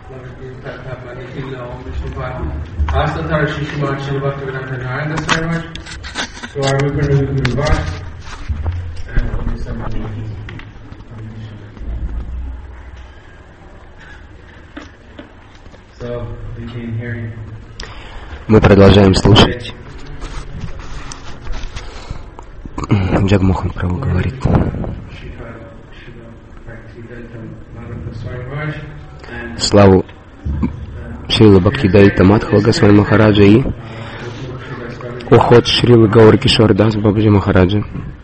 Мы продолжаем слушать. Джагмохан Прабху говорит: славу Шрила Бхактидайта Мадхава Госвами Махараджа и уход Шрилы Гауры Кишора Дас Бабаджи Махараджа.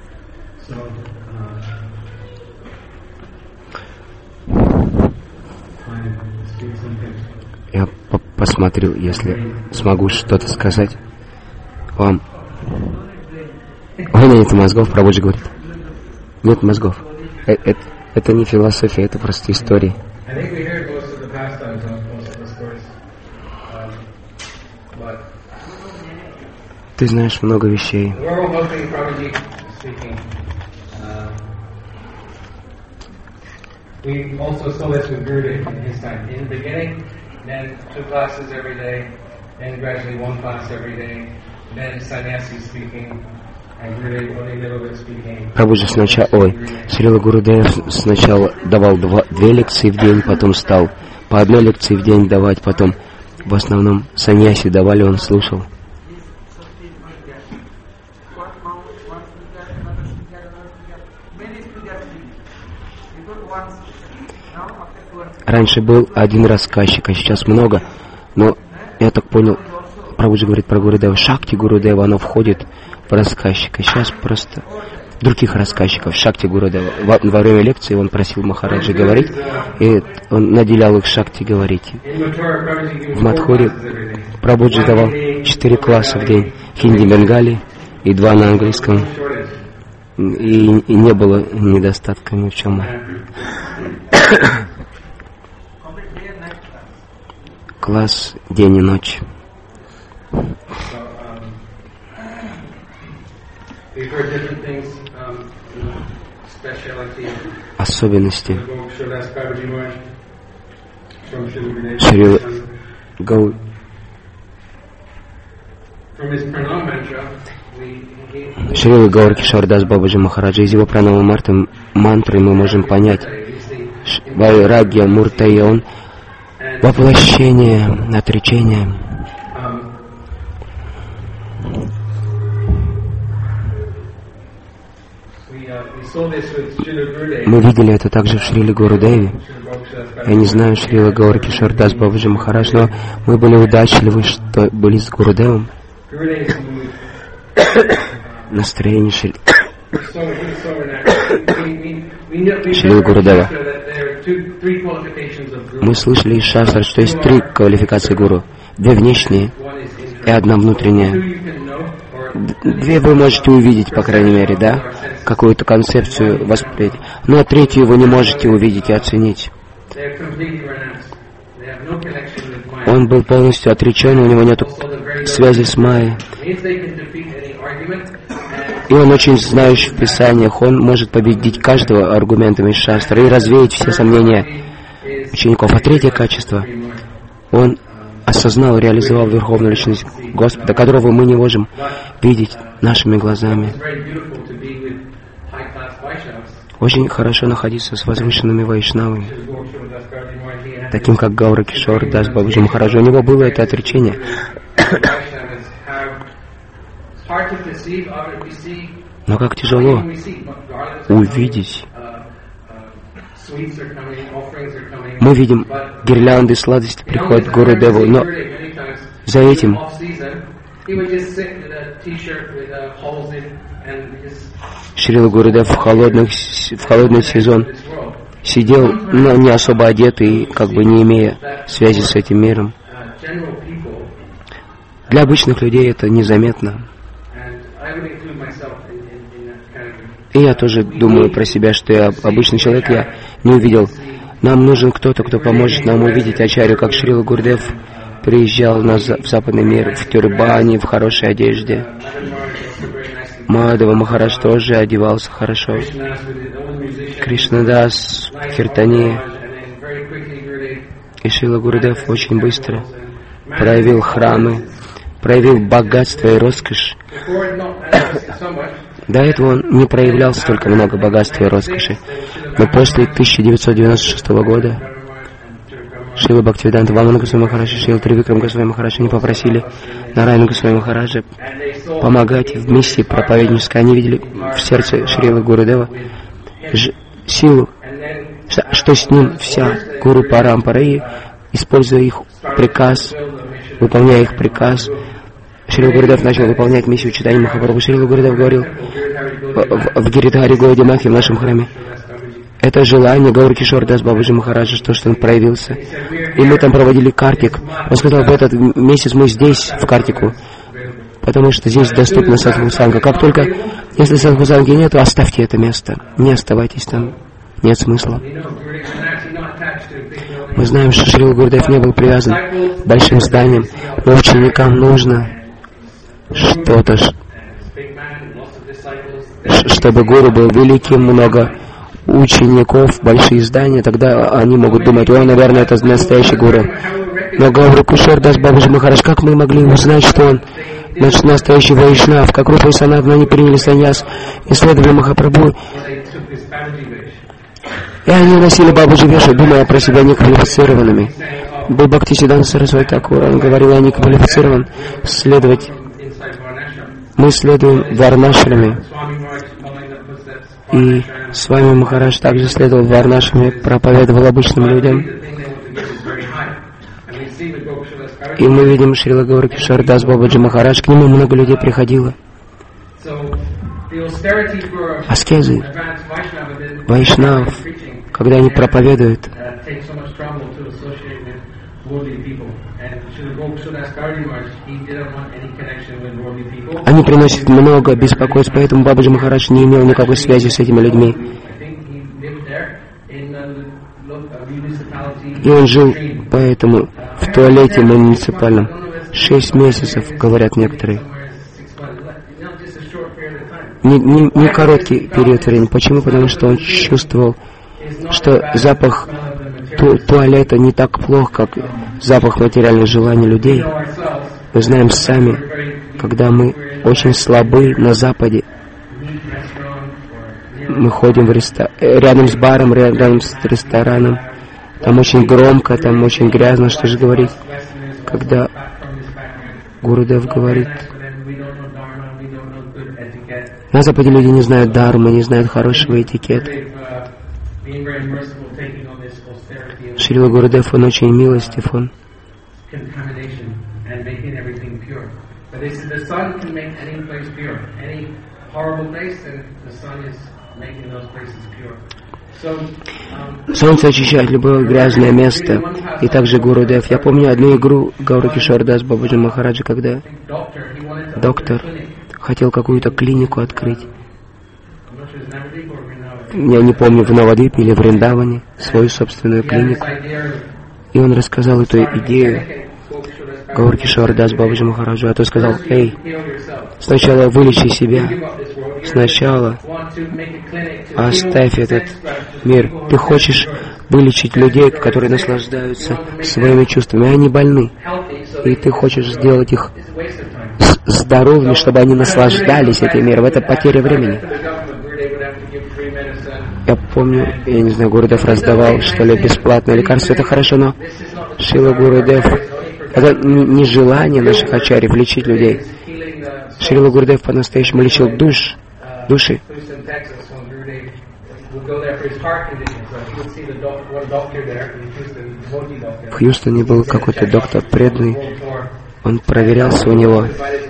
Я посмотрю, если смогу что-то сказать вам. У меня нет мозгов, Прабхуджи говорит. Нет мозгов. Это не философия, это просто история. Ты знаешь много вещей. We also saw this with Gurudev in his time. In the beginning, then 2 classes every day, then gradually 1 class every day, then sannyasi speaking, and Gurudev only little bit speaking. Прабхуджи Шрила Гурудев сначала давал 2 лекции в день, потом стал по 1 лекции в день давать, потом в основном саньяси давали, он слушал. Раньше был 1 рассказчик, а сейчас много. Но я так понял, Прабхуджи говорит про Гурудева, Шакти Гурудева, оно входит в рассказчика. Сейчас просто других рассказчиков, Шакти Гурудева. Во время лекции он просил Махараджи говорить, и он наделял их Шакти говорить. В Мадхуре Прабхуджи давал 4 класса в день, хинди, бенгали и 2 на английском. И не было недостатка ни в чем. Класс день и ночь. Особенности Шрила Гауры Кишора Дас Бабаджи Махараджа. Из его пранава мантры мы можем понять Вайрагья Муртая, он воплощение, отречение. Мы видели это также в Шриле Гурудеве. Я не знаю Шрила Гауры Кишора Дас Бабаджи Махарадж, но мы были удачливы, что были с Гурудевом. Настроение Шрила Гурудева. Мы слышали из Шастра, что есть 3 квалификации гуру. 2 внешние и 1 внутренняя. 2 вы можете увидеть, по крайней мере, да? Какую-то концепцию воспринять. Но 3-ю вы не можете увидеть и оценить. Он был полностью отречен, у него нет связи с Майей. И он очень знающий в Писаниях, он может победить каждого аргументами из Шастра и развеять все сомнения учеников. А 3-е качество, он осознал и реализовал Верховную Личность Господа, которого мы не можем видеть нашими глазами. Очень хорошо находиться с возвышенными вайшнавами, таким как Гаура Кишор Дас Бабаджи Махараджа. У него было это отречение. Но как тяжело увидеть. Мы видим, гирлянды, сладости приходят к Гурудеву, но за этим Шрила Гурудев в холодный сезон сидел, но не особо одетый, как бы не имея связи с этим миром. Для обычных людей это незаметно. И я тоже думаю про себя, что я обычный человек, я не увидел. Нам нужен кто-то, кто поможет нам увидеть Ачарью, как Шрила Гурудев приезжал в западный мир в тюрбане, в хорошей одежде. Мадхава Махарадж тоже одевался хорошо. Кришнадас в киртане. И Шрила Гурудев очень быстро проявил храмы, проявил богатство и роскошь. До этого он не проявлял столько много богатства и роскоши. Но после 1996 года Шрила Бхактивиданта Вамана Госвами Махараджа, Шрила Тривикрам Госвами Махараджа, они попросили Нараяна Госвами Махараджа помогать в миссии проповеднической. Они видели в сердце Шрилы Гурудева силу, что с ним вся Гуру Парампара, и используя их приказ, выполняя их приказ, Шрила Гурудев начал выполнять миссию читания Махапрабху. Шрила Гурудев говорил в Гиридхари Гауди Махе, в нашем храме: это желание Гаур Кишор Дас Бабаджи Махараджа, что он проявился. И мы там проводили картик. Он сказал: в этот месяц мы здесь, в Картику, потому что здесь доступна Садхусанга. Как только, если Садхусанги нет, то оставьте это место. Не оставайтесь там. Нет смысла. Мы знаем, что Шрила Гурудев не был привязан к большим зданиям, но ученикам нужно что-то, чтобы гуру был великим, много учеников, большие здания, тогда они могут думать: о, наверное, это настоящий гуру. Но Гаур Кишор Дас Бабаджи Махарадж, как мы могли узнать, что он настоящий вайшнав? Как Рупа и Санатана, они приняли саньяс, исследовали Махапрабху, и они носили Бабаджи Вешу, думая про себя неквалифицированными. Был Бхактисиданта Сарасвати Такур, он говорил: я не квалифицирован следовать. Мы следуем варнашраме. И с вами Махарадж также следовал варнашраме, проповедовал обычным людям. И мы видим Шрила Гаур Кишор Дас Бабаджи Махарадж, к нему много людей приходило. Аскезы, вайшнав, когда они проповедуют, они приносят много беспокойств, поэтому Бабаджи Махарадж не имел никакой связи с этими людьми. И он жил поэтому в туалете муниципальном 6 месяцев, говорят некоторые. Не короткий период времени. Почему? Потому что он чувствовал, что запах туалета не так плох, как запах материальных желаний людей. Мы знаем сами, когда мы очень слабы на Западе, мы ходим рядом с баром, рядом с рестораном, там очень громко, там очень грязно, что же говорить, когда Гурудев говорит: на Западе люди не знают дхармы, не знают хорошего этикета. Шрила Гурудев, он очень милостив, он солнце очищает любое грязное место, и также Гурудев. Я помню одну игру Гаур Кишор Дас Бабаджи Махараджа, когда доктор хотел какую-то клинику открыть. Я не помню, в Навадвипе или в Вриндаване, свою собственную клинику. И он рассказал эту идею Гаур Кишор Дас Бабаджи Махараджу, а то сказал: эй, сначала вылечи себя, сначала оставь этот мир. Ты хочешь вылечить людей, которые наслаждаются своими чувствами, они больны, и ты хочешь сделать их здоровыми, чтобы они наслаждались этим миром. Это потеря времени. Я помню, я не знаю, Гурудев раздавал, что ли, бесплатное лекарство. Это хорошо, но Шрила Гурудев, это не желание наших ачарьев лечить людей. Шрила Гурудев по-настоящему лечил души. В Хьюстоне был какой-то доктор преданный, он проверялся у него.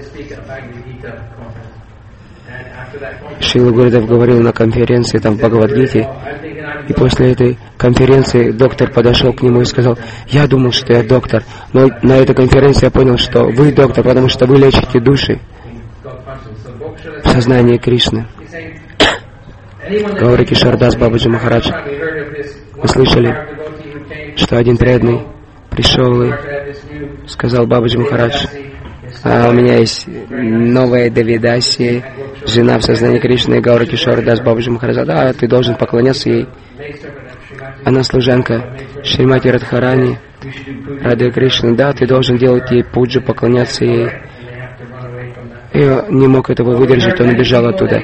Шрила Гурудев говорил на конференции там в Бхагавад-гите, и после этой конференции доктор подошел к нему и сказал: я думал, что я доктор, но на этой конференции я понял, что вы доктор, потому что вы лечите души в сознании Кришны. Гаур Кишор Дас Бабаджи Махарадж, вы слышали, что один преданный пришел и сказал: Бабаджи Махарадж, а у меня есть новая Давидаси, жена в сознании Кришны. Гаур Кишор Дас Бабаджи Махарадж: да, ты должен поклоняться ей. Она служанка Шримати Радхарани, Рады Кришны. Да, ты должен делать ей пуджу, поклоняться ей. И он не мог этого выдержать, он убежал оттуда.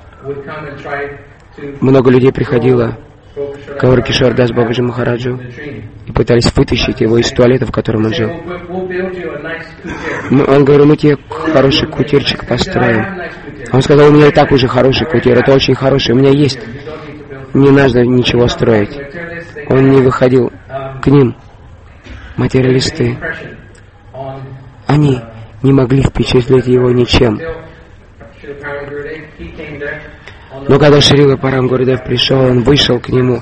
Много людей приходило к Гауракишор Дас Бабаджи Махараджу и пытались вытащить его из туалета, в котором он жил. Он говорил, мы тебе хороший кутирчик построим. Он сказал, у меня и так уже хороший кутир, это очень хороший, у меня есть. Не надо ничего строить. Он не выходил к ним. Материалисты, они не могли впечатлить его ничем. Но когда Шрила Парам Гурудев пришел, он вышел к нему,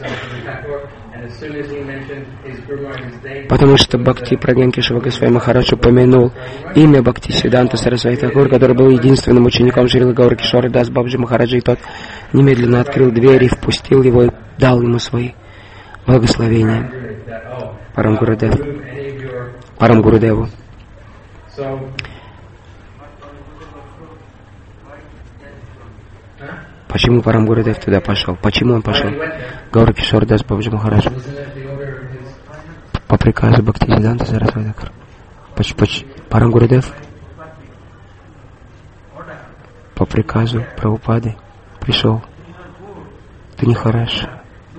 потому что Бхакти Прагьян Кешава Госвами Махарадж упомянул имя Бхакти Сиданта Сарасвати Такур, который был единственным учеником Шрилы Гауракишора Дас Бабаджи Махараджа, и тот немедленно открыл дверь и впустил его и дал ему свои благословения. Парам Гурудеву. Почему Парам Гурудев туда пошел? Почему он пошел? Гауракишор Дас Бабаджи Махарадж. По приказу Бхактисиданта Сарасвати Такур. Парам Гурудев по приказу Прабхупады пришел. Это нехорошо.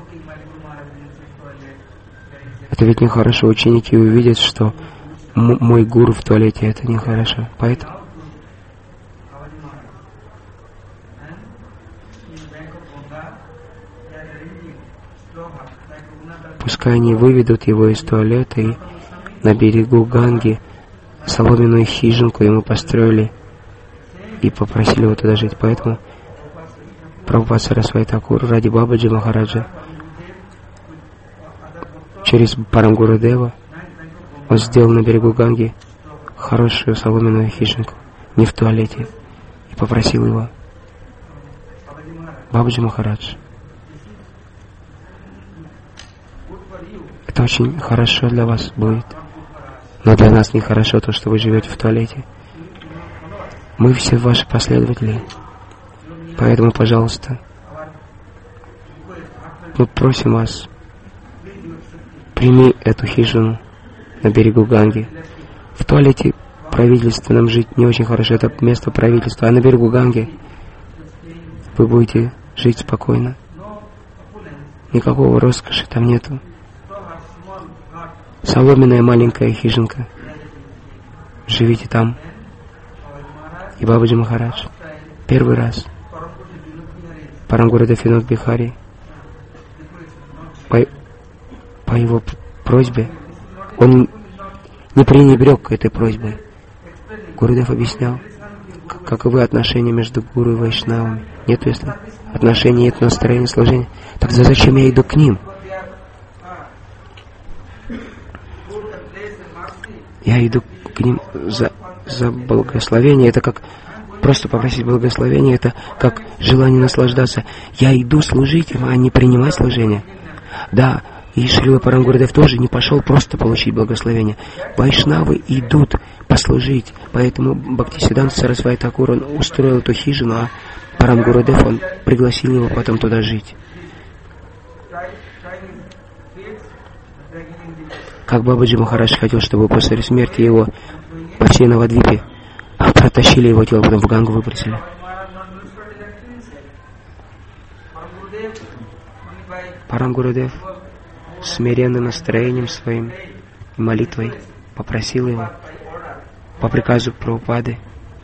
Это ведь нехорошо. Ученики увидят, что мой гуру в туалете. Это нехорошо. Поэтому пускай они выведут его из туалета, и на берегу Ганги соломенную хижинку ему построили и попросили его туда жить. Поэтому Прабхупада Сарасвати Такур ради Бабаджи Махараджа через Парам Гурудева он сделал на берегу Ганги хорошую соломенную хижинку, не в туалете, и попросил его. Бабаджи Махарадж, это очень хорошо для вас будет, но для нас нехорошо то, что вы живете в туалете. Мы все ваши последователи, поэтому, пожалуйста, мы просим вас, прими эту хижину на берегу Ганги. В туалете правительственном жить не очень хорошо, это место правительства, а на берегу Ганги вы будете жить спокойно. Никакого роскоши там нету. Соломенная маленькая хижинка. Живите там. И Бабаджи Махарадж первый раз Парам Гурудев Винод Бихари по его просьбе, он не пренебрег этой просьбой. Гурудев объяснял, каковы отношения между гуру и вайшнавами. Нет, если отношений нет, настроения, служения, тогда зачем я иду к ним? Я иду к ним за благословение. Это как просто попросить благословения, это как желание наслаждаться. Я иду служить им, а не принимать служение. Да, и Шрила Парам Гурудев тоже не пошел просто получить благословение. Вайшнавы идут послужить. Поэтому Бхактисиданта Сарасвати Такур, он устроил эту хижину, а Парам Гурудев, он пригласил его потом туда жить. Как Бабаджи Махарадж хотел, чтобы после смерти его по всей Навадвипе протащили его тело, потом в Гангу выбросили. Парам Гурудев смиренным настроением своим и молитвой попросил его по приказу Прабхупады.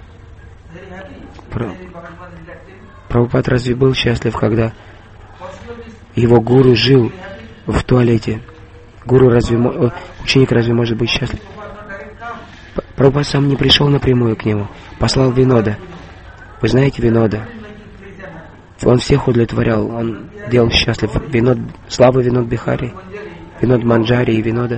Прабхупад разве был счастлив, когда его гуру жил в туалете? Ученик разве может быть счастлив? Прабхупад сам не пришел напрямую к нему, послал Винода. Вы знаете Винода? Он всех удовлетворял, он делал счастлив. Слава Винод Бихари, Винод Манджари и Винода.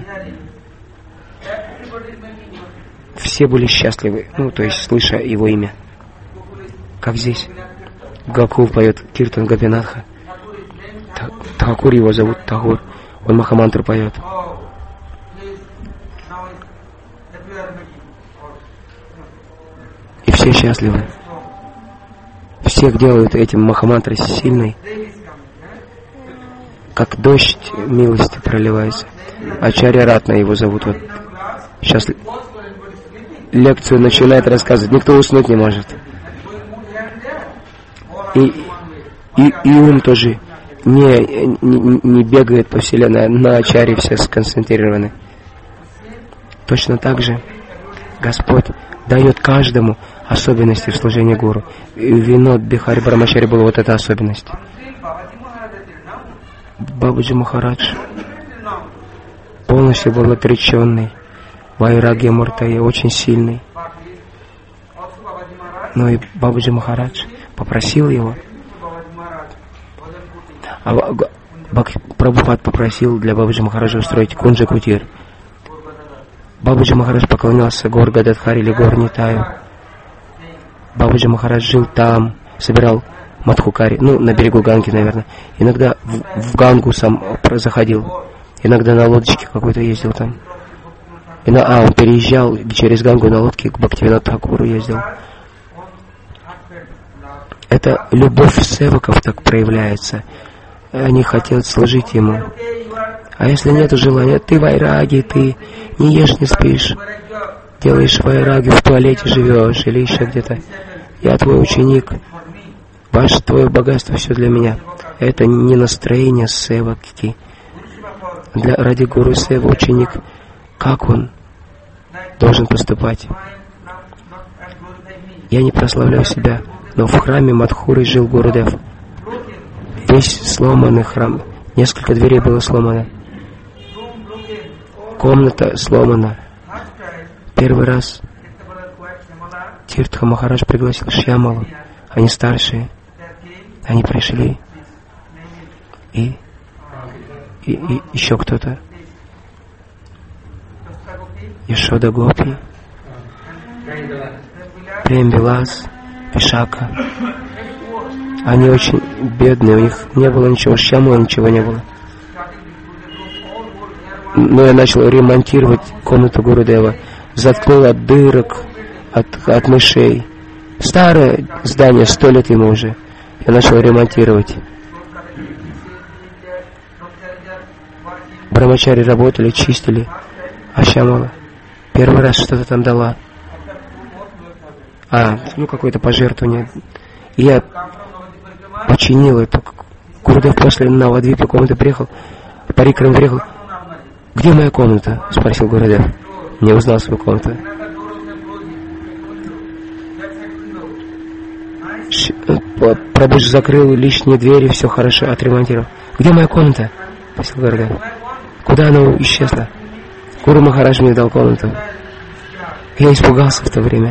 Все были счастливы, то есть слыша его имя. Как здесь Гакул поет Киртан Гапинатха. Такур его зовут, Тагур. Он Махамантру поет. И все счастливы. Всех делают этим Махамантрой сильной. как дождь милости проливается. Ачарья Ратна его зовут. Вот сейчас лекцию начинает рассказывать, никто уснуть не может. И ум тоже не бегает по вселенной, на ачарье все сконцентрированы. Точно так же Господь дает каждому особенности в служении гуру. И в Винод Бихари Брамачари была вот эта особенность. Бабаджи Махарадж полностью был отреченный, Вайрагья Муртая очень сильный. Но и Бабаджи Махарадж попросил его, Прабхупад попросил для Бабаджи Махараджа устроить Кунджа Кутир. Бабаджи Махарадж поклонялся гор Гададхари или гор Нитаю. Бабаджи Махарадж жил там, собирал Мадхукари, на берегу Ганги, наверное. Иногда в Гангу сам заходил. Иногда на лодочке какой-то ездил там. Он переезжал через Гангу на лодке к Бхактивинод Тхакуру ездил. Это любовь севаков так проявляется. Они хотят служить ему. А если нет желания, ты вайраги, ты не ешь, не спишь, делаешь вайраги, в туалете живешь или еще где-то. Я твой ученик, твое богатство все для меня. Это не настроение севаки. Ради гуру сева ученик, как он должен поступать? Я не прославляю себя, но в храме Мадхуры жил Гурудев. Весь сломанный храм, несколько дверей было сломано. Комната сломана. Первый раз Тиртха Махарадж пригласил Шьямалу. Они старшие. Они пришли. И еще кто-то. Яшода Гопи, Прем-Вилас, Вишака. Они очень бедные, у них не было ничего, Шьямала ничего не было. Но я начал ремонтировать комнату Гурудева. Заткнул от дырок, от мышей. Старое здание, 100 лет ему уже. Я начал ремонтировать. Брамачари работали, чистили. А Шьямала первый раз что-то там дала. Какое-то пожертвование. И я починил это. Гурудев после Навадвипа комнаты приехал, Парикрам приехал. «Где моя комната?» — спросил Гурудев. Не узнал свою комнату. Прабхуджи закрыл лишние двери, все хорошо отремонтировал. «Где моя комната?» — спросил Гурудев. «Куда она исчезла?» Гуру Махарадж мне дал комнату. Я испугался в то время.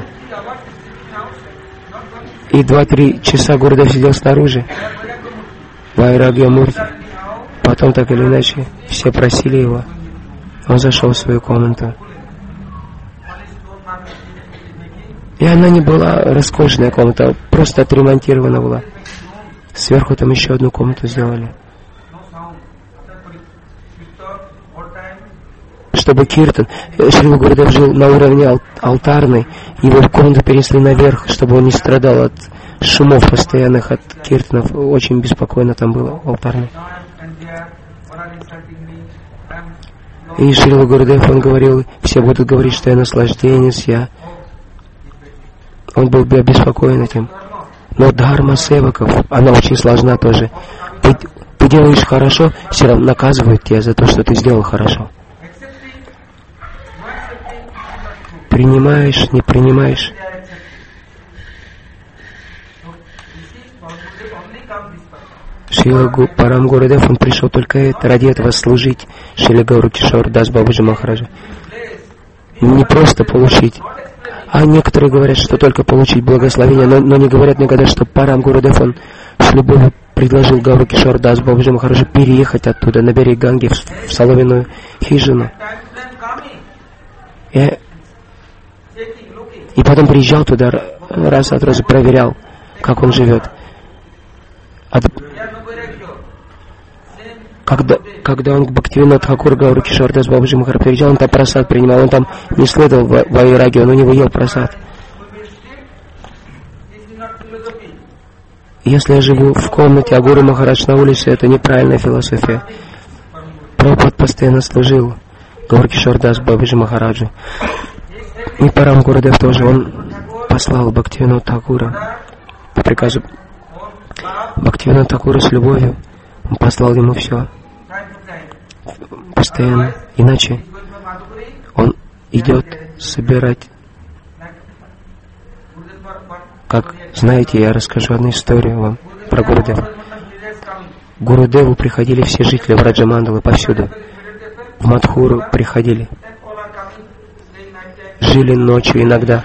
И 2-3 часа Гурудев сидел снаружи. Вайрагья Мурти. Потом, так или иначе, все просили его. Он зашел в свою комнату. И она не была роскошная комната, просто отремонтирована была. Сверху там еще одну комнату сделали. Чтобы киртан, Шрила Гурудев жил на уровне алтарной, его комнату перенесли наверх, чтобы он не страдал от шумов постоянных, от киртанов. Очень беспокойно там было алтарной. И Шрила Гурудев, он говорил, все будут говорить, что я наслажденец, Он был бы обеспокоен этим. Но дхарма севаков, она очень сложна тоже. Ты делаешь хорошо, все равно наказывают тебя за то, что ты сделал хорошо. Принимаешь, не принимаешь. Шрила Парам Гурудев, он пришел только ради этого служить Шрила Гауру Кишор Дас Бабаджи Махараджа. Не просто получить. А некоторые говорят, что только получить благословение, но не говорят никогда, что Парам Гурудев, он с любовью предложил Гауру Кишор Дас Бабаджи Махараджа переехать оттуда, на берег Ганги, в соломенную хижину. И потом приезжал туда, раз от раза проверял, как он живет. Когда он к Бхактивинод Тхакуру Гауру Кишор Дас Бабаджи Махарадж приезжал, он там прасад принимал, он там не следовал вайраги, он у него ел прасад. Если я живу в комнате, а Гуру Махарадж на улице, это неправильная философия. Прабхупад постоянно служил Гауру Кишор Дас Бабаджи Махараджу. И Парам Гурудев тоже, он послал Бхактивинода Такура по приказу Бхактивинода Такура с любовью. Он послал ему все постоянно. Иначе он идет собирать. Как знаете, я расскажу одну историю вам про Гурудева. К Гурудеву приходили все жители Враджамандалы повсюду. В Мадхуру приходили. Жили ночью иногда.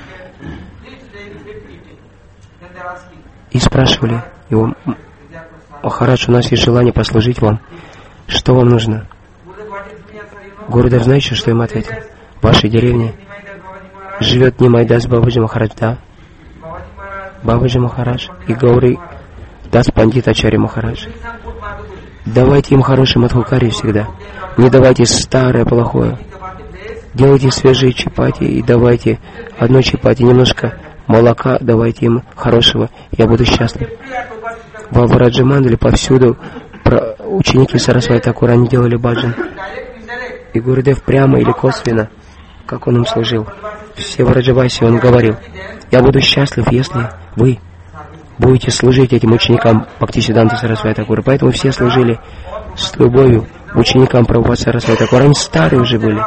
И спрашивали его: Махарадж, у нас есть желание послужить вам. Что вам нужно? Гурудев, знаете, что им ответил? В вашей деревне живет Нимайдас Бабаджи Махарадж, да? Бабаджи Махарадж и Гауры Дас Пандит Ачарья Махарадж. Давайте им хороший мадхукари всегда. Не давайте старое, плохое. Делайте свежие чапати и давайте одно чапати, немножко молока, давайте им хорошего. Я буду счастлив. Во Враджамандале повсюду ученики Сарасвати Такура, они делали баджан. И Гурудев прямо или косвенно, как он им служил, все Враджаваси, он говорил: я буду счастлив, если вы будете служить этим ученикам Бхактисиданты Сарасвати Такура. Поэтому все служили с любовью ученикам Прабхупады Сарасвати Такура. Они старые уже были.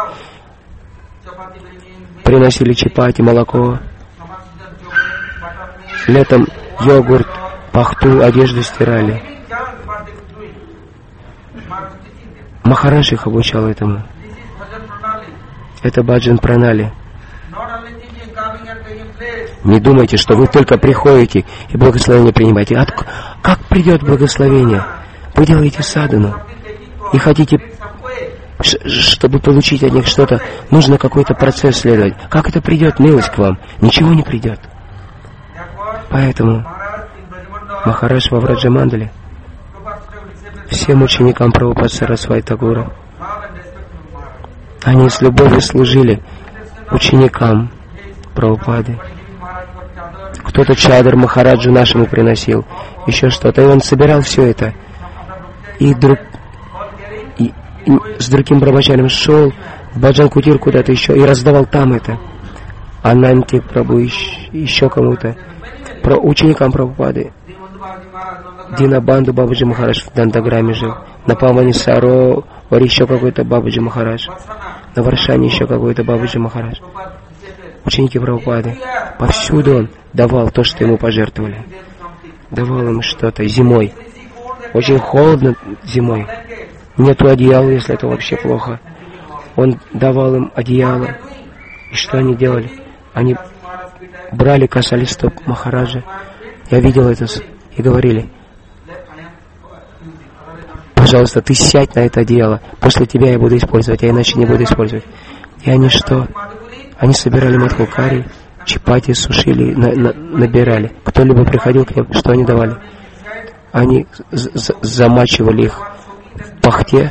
Приносили чапати, молоко. Летом йогурт, пахту, одежду стирали. Махарадж их обучал этому. Это баджан пранали. Не думайте, что вы только приходите и благословение принимаете. Как придет благословение? Вы делаете садхану и хотите, чтобы получить от них что-то, нужно какой-то процесс следовать. Как это придет, милость к вам? Ничего не придет. Поэтому Махарадж во Враджамандале всем ученикам Прабхупады Сарасвати Такура, они с любовью служили ученикам Прабхупады. Кто-то чадр Махараджу нашему приносил, еще что-то, и он собирал все это. И с другим брахмачарьем шел в Баджан-кутир куда-то еще и раздавал там это. Ананте Прабху, еще кому-то. Про ученикам Прабхупады. Динабанду Бабаджи Махарадж в Дандаграме жил. На Паване Саро еще какой-то Бабаджи Махарадж. На Варшане еще какой-то Бабаджи Махарадж. Ученики Прабхупады. Повсюду он давал то, что ему пожертвовали. Давал им что-то зимой. Очень холодно зимой. Нету одеяла, если это вообще плохо. Он давал им одеяло. И что они делали? Они брали, касались стоп Махараджа. Я видел это и говорили: пожалуйста, ты сядь на это одеяло. После тебя я буду использовать, а иначе не буду использовать. И они что? Они собирали мадхукари, чапати сушили, набирали. Кто-либо приходил к ним, что они давали? Они замачивали их в пахте.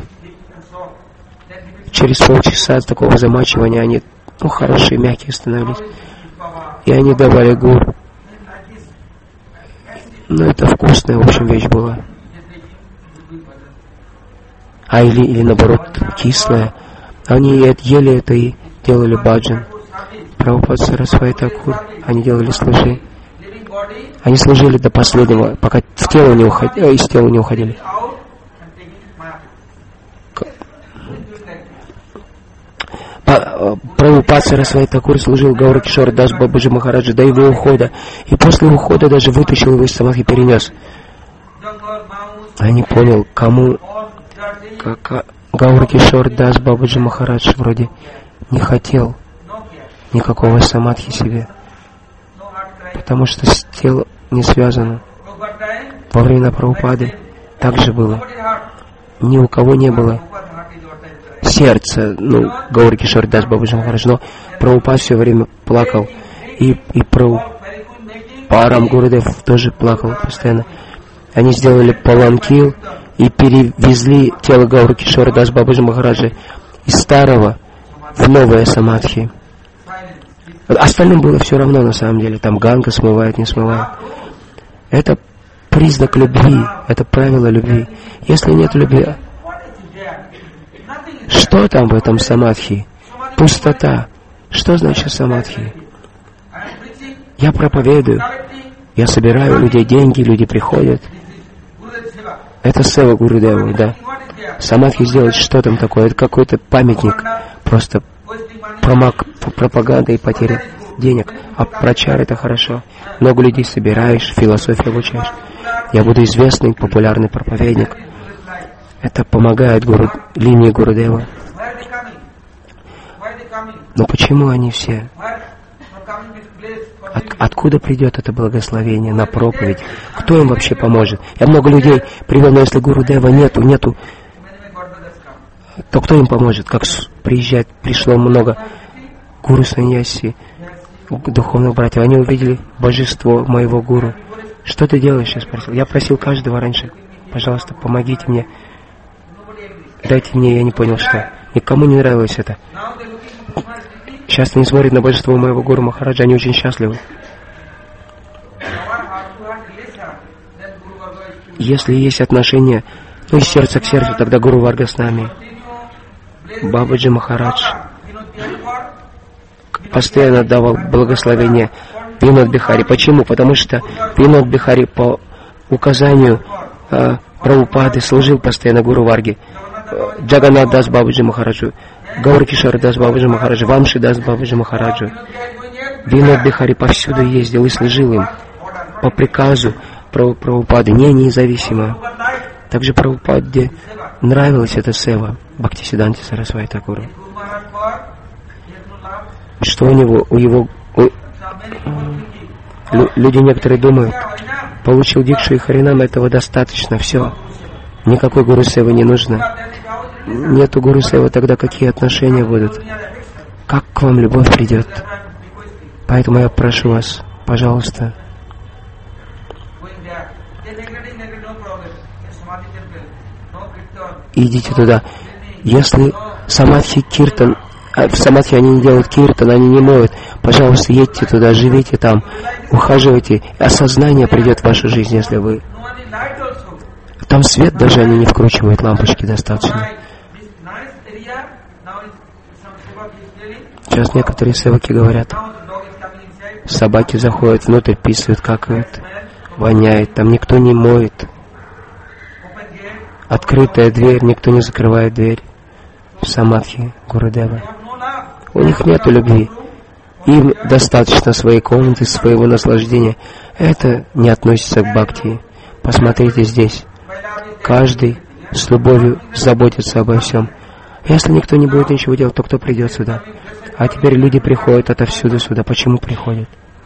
Через полчаса от такого замачивания они хорошие, мягкие становились. И они давали гуру. Ну, это вкусная, в общем, вещь была. А или наоборот, кислая. Они ели это и делали баджан. Прабхупада Сарасвати Такур, они делали служи. Они служили до последнего, пока из тела не уходили. Прабхупада Сарасвати Такур служил Гауру Кишор Дас Бабаджи Махараджа до его ухода. И после ухода даже вытащил его из самадхи, перенес. Я не понял, кому Гауру Кишор Дас Бабаджи Махарадж вроде не хотел никакого самадхи себе, потому что с телом не связано. Во время Прабхупады так же было. Ни у кого не было сердца, Гауру Кишор Дас Бабаджи Махарадж, но Прабхупад все время плакал. И Парам Гурудев тоже плакал постоянно. Они сделали паланкил и перевезли тело Гауру Кишора Дас Бабаджи Махараджа из старого в новое самадхи. Остальным было все равно на самом деле. Там Ганга смывает, не смывает. Это признак любви, это правило любви. Если нет любви, что там в этом самадхи? Пустота. Что значит самадхи? Я проповедую, я собираю людей деньги, люди приходят. Это сева Гурудеву, да. Самадхи сделать, что там такое? Это какой-то памятник, просто пропаганда и потеря денег. А прачар это хорошо. Много людей собираешь, философию обучаешь. Я буду известный, популярный проповедник. Это помогает линии Гурудева. Но почему они все? Откуда придет это благословение на проповедь? Кто им вообще поможет? Я много людей привел, но если Гурудева нету, то кто им поможет? Как приезжать, пришло много гуру саньяси, духовных братьев. Они увидели божество моего гуру. Что ты делаешь? Я спросил. Я просил каждого раньше. Пожалуйста, помогите мне. Дайте мне, я не понял, что. Никому не нравилось это. Сейчас они смотрят на божество моего гуру Махараджа, они очень счастливы. Если есть отношения, из сердца к сердцу, тогда Гуру Варга с нами. Бабаджи Махарадж постоянно давал благословение Винод Бихари. Почему? Потому что Винод Бихари по указанию Прабхупады служил постоянно Гуру Варге. Джаганнат Дас Бабаджи Махараджу, Гаур Кишор Дас Бабаджи Махараджу, Вамши Дас Бабаджи Махараджу. Винод Бихари повсюду ездил и служил им по приказу Прабхупады, независимо. Также Прабхупаде нравилась эта сева Бхактисиданти Сарасвати Такуру. Что люди некоторые думают, получил дикшу и харинам, этого достаточно, все. Никакой гуру севы не нужно. Нету гуру севы, тогда какие отношения будут? Как к вам любовь придет? Поэтому я прошу вас, пожалуйста, идите туда. Если самадхи киртан, в самадхи они не делают киртан, они не моют, пожалуйста, едьте туда, живите там, ухаживайте, осознание придет в вашу жизнь, если вы... Там свет даже они не вкручивают, лампочки достаточно. Сейчас некоторые севаки говорят, собаки заходят внутрь, писают, какают, воняет, там никто не моет. Открытая дверь, никто не закрывает дверь в самадхи Гурудева. У них нет любви. Им достаточно своей комнаты, своего наслаждения. Это не относится к бхакти. Посмотрите здесь. Каждый с любовью заботится обо всем. Если никто не будет ничего делать, то кто придет сюда? А теперь люди приходят отовсюду сюда. Почему приходят?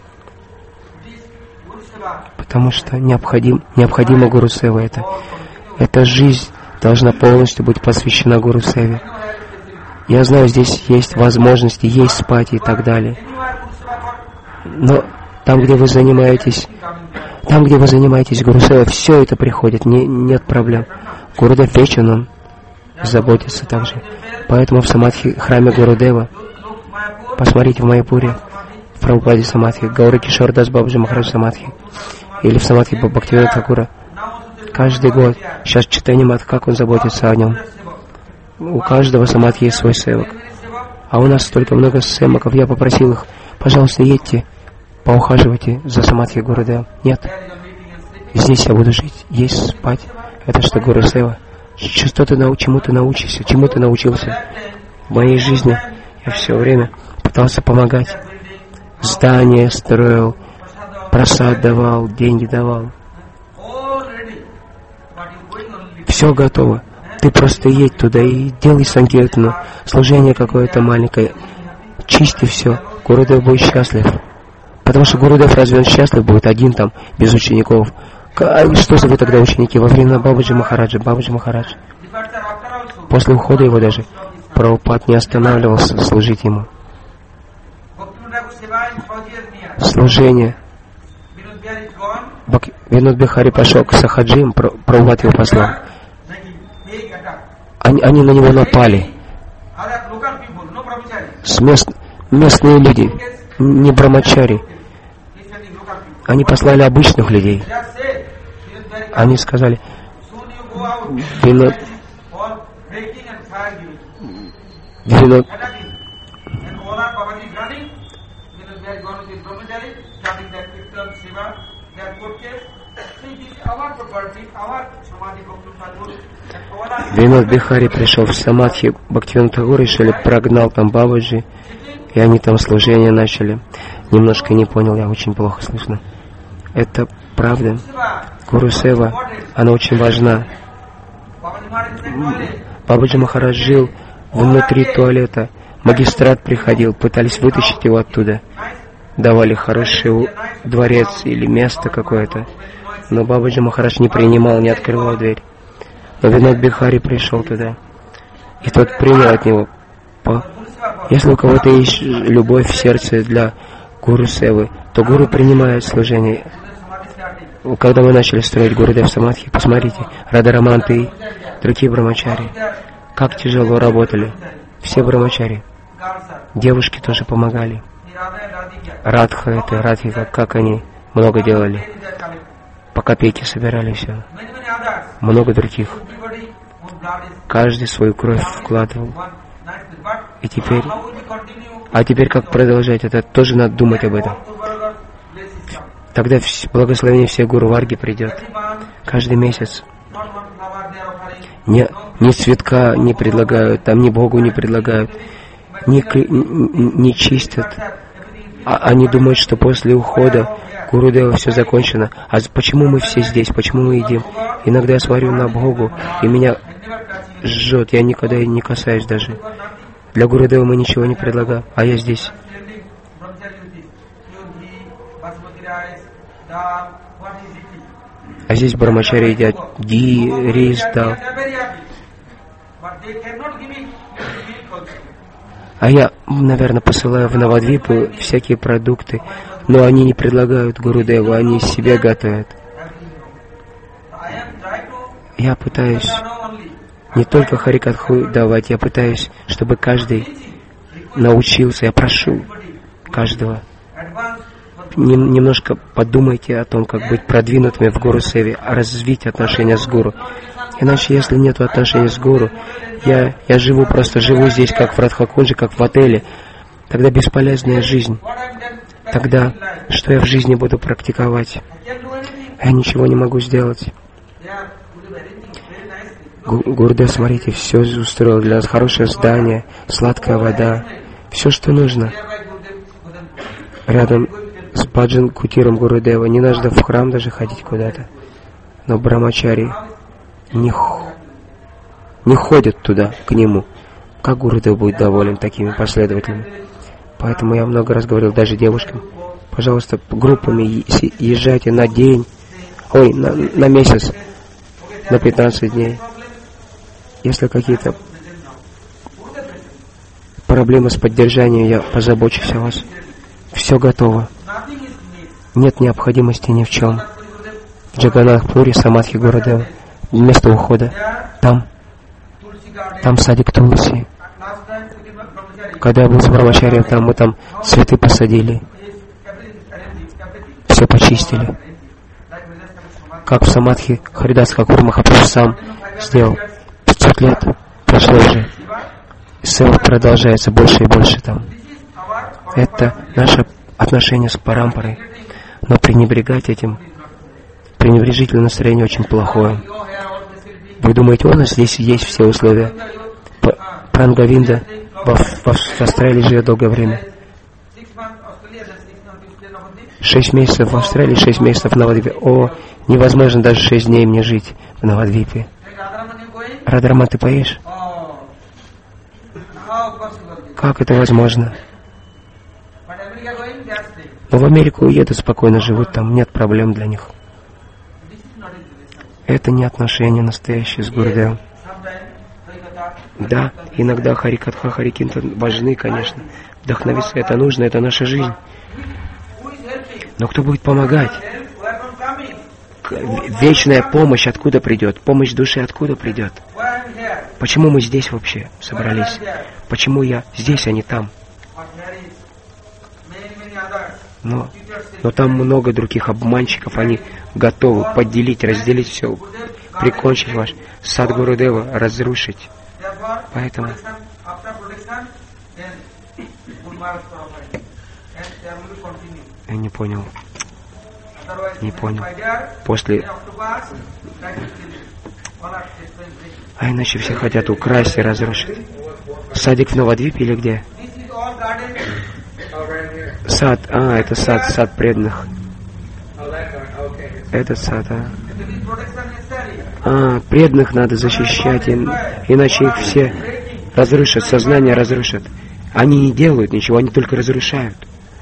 Потому что необходимо Гуру Сева это. Эта жизнь должна полностью быть посвящена Гуру Севе. Я знаю, здесь есть возможности, есть спать и так далее. Но там, где вы занимаетесь Гуру Севой, все это приходит, нет проблем. Гурудев вечен, он заботится также. Поэтому в самадхи храме Гурудева, посмотрите в Майяпуре, в Прабхупаде самадхи, Гаура Кишор Дас Бабаджи Махарадж самадхи, или в самадхи Бхактивинода Такура. Каждый год, сейчас читание мат, как он заботится о нем. У каждого самадхи есть свой севак. А у нас столько много севаков, я попросил их, пожалуйста, едьте, поухаживайте за самадхи Гурудева. Нет, здесь я буду жить, есть, спать. Это что, Гуру Сева? Чему ты научишься? Чему ты научился? В моей жизни я все время пытался помогать. Здания строил, прасад давал, деньги давал. Все готово. Ты просто едь туда и делай санкиртану, служение какое-то маленькое. Чисти все. Гурудев будет счастлив. Потому что Гурудев разве он счастлив будет один там, без учеников? Что за вы тогда ученики? Во время Бабаджи Махараджа, после ухода его даже Прабхупад не останавливался служить ему. Служение. Винод Бихари пошел к Сахаджи, Прабхупад его послал. Они на него напали. Местные люди, не брамачари. Они послали обычных людей. Они сказали, вино, Винод Бихари пришел в Самадхи Бхактивинода Тхакура, решили, прогнал там Бабаджи, и они там служение начали. Немножко не понял, я очень плохо слышно. Это правда. Гуру Сева, она очень важна. Бабаджи Махарадж жил внутри туалета. Магистрат приходил, пытались вытащить его оттуда. Давали хороший дворец или место какое-то. Но Бабаджи Махарадж не принимал, не открывал дверь. Но Винод Бихари пришел туда. И тот принял от него. Если у кого-то есть любовь в сердце для Гуру Севы, то Гуру принимает служение. Когда мы начали строить Гурудев Самадхи, посмотрите, Радараманты и другие брамачари, как тяжело работали. Все брамачари. Девушки тоже помогали. Радха это, Радхика, как они много делали. По копейке собирали все. Много других. Каждый свою кровь вкладывал. И теперь... А теперь как продолжать? Это тоже надо думать об этом. Тогда благословение всех гуру Варги придет. Каждый месяц. Ни цветка не предлагают, там ни Богу не предлагают, не чистят. Они думают, что после ухода Гурудева все закончено. А почему мы все здесь? Почему мы едим? Иногда я смотрю на Богу, и меня жжет. Я никогда не касаюсь даже. Для Гурудева мы ничего не предлагаем, а я здесь. А здесь брамачари едят ди, рис, да. А я, наверное, посылаю в Навадвипу всякие продукты, но они не предлагают Гурудеву, они себе готовят. Я пытаюсь не только Харикатху давать, я пытаюсь, чтобы каждый научился. Я прошу каждого. Немножко подумайте о том, как быть продвинутыми в Гуру Севе, развить отношения с Гуру. Иначе, если нет отношений с Гуру, я живу здесь, как в Радхакунже, как в отеле, тогда бесполезная жизнь. Тогда что я в жизни буду практиковать? Я ничего не могу сделать. Гурудев, смотрите, все устроил для нас. Хорошее здание, сладкая вода, все, что нужно. Рядом с Баджан Кутиром Гурудева. Не надо в храм даже ходить куда-то. Но брамачари не ходят туда, к нему. Как Гурудев будет доволен такими последователями? Поэтому я много раз говорил даже девушкам, пожалуйста, группами езжайте на день, на месяц, на 15 дней. Если какие-то проблемы с поддержанием, я позабочусь о вас. Все готово. Нет необходимости ни в чем. В Джаганнатх-Пури, Самадхи Гурудева, место ухода. Там садик Тулси. Когда я был с брамачарием, мы там цветы посадили. Все почистили. Как в Самадхи Харидас Тхакур Махапрабху сам сделал. 500 лет прошло уже. Сева продолжается больше и больше там. Это наше отношение с Парампарой. Но пренебрегать этим, пренебрежительное настроение очень плохое. Вы думаете, у нас здесь есть все условия? Пранговинда в Австралии живет долгое время. 6 месяцев в Австралии, 6 месяцев в Навадвипе. Невозможно даже 6 дней мне жить в Навадвипе. Радhaраman, ты поешь? Как это возможно? Но в Америку уедут, спокойно живут, там нет проблем для них. Это не отношения настоящие с Гурудевом. Да, иногда Харикатха, Харикинтан важны, конечно. Вдохновиться это нужно, это наша жизнь. Но кто будет помогать? Вечная помощь откуда придет? Помощь души откуда придет? Почему мы здесь вообще собрались? Почему я здесь, а не там? Но там много других обманщиков, они готовы поделить, разделить все, прикончить ваш сад Гурудева, разрушить. Поэтому я не понял. После... А иначе все хотят украсть и разрушить. Садик в Навадвипе или где? Сад, это сад преданных. Этот сад, преданных надо защищать, иначе их все разрушат, сознание разрушат. Они не делают ничего, они только разрушают.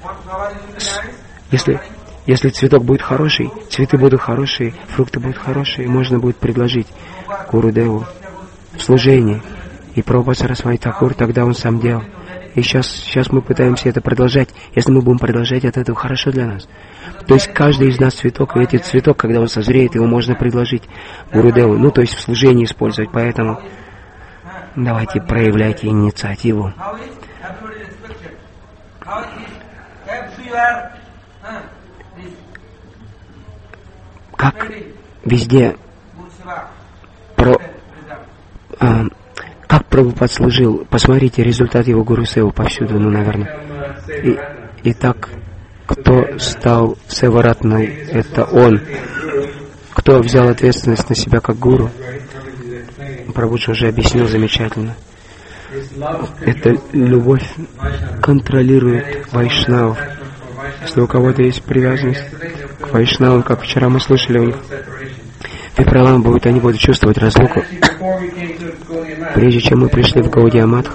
Если цветок будет хороший, цветы будут хорошие, фрукты будут хорошие, можно будет предложить Гурудеву в служении. И Прабхупада Сарасвати Такур тогда он сам делал. И сейчас мы пытаемся это продолжать. Если мы будем продолжать, это хорошо для нас. То есть каждый из нас цветок, и этот цветок, когда он созреет, его можно предложить Гурудеву. То есть в служении использовать. Поэтому давайте проявляйте инициативу. Как везде как Прабхупад служил, посмотрите результат его Гурусеву повсюду, наверное. Итак, кто стал Севаратной, это он. Кто взял ответственность на себя как гуру, Прабхупад уже объяснил замечательно. Эта любовь контролирует вайшнавов. Если у кого-то есть привязанность к вайшнавам, как вчера мы слышали у них, Випраламбхут, они будут чувствовать разлуку. Прежде чем мы пришли в Гаудия Мат,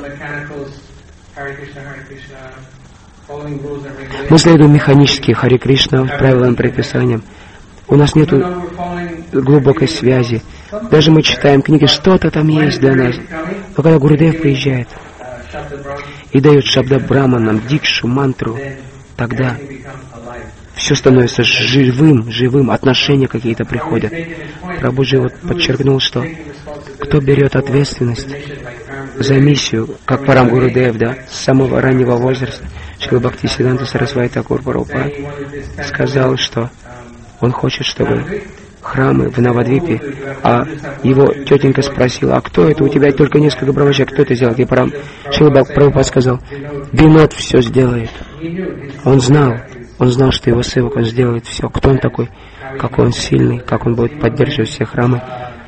мы следуем механически Харе Кришна, правилам, предписаниям. У нас нет глубокой связи. Даже мы читаем книги, что-то там есть для нас. Но когда Гурудев приезжает и дает Шабда Браманам, Дикшу, мантру, тогда все становится живым, отношения какие-то приходят. Прабхуджи подчеркнул, что кто берет ответственность за миссию, как Парам Гурудев, с самого раннего возраста, Шрила Бхактисиддханта Сарасвати Такур Прабхупад сказал, что он хочет, чтобы храмы в Навадвипе, а его тетенька спросила, а кто это? У тебя только несколько брамачек, кто это сделал? И Шрила Прабхупад сказал, Бинод все сделает. Он знал, что его севак, он сделает все. Кто он такой? Какой он сильный, как он будет поддерживать все храмы.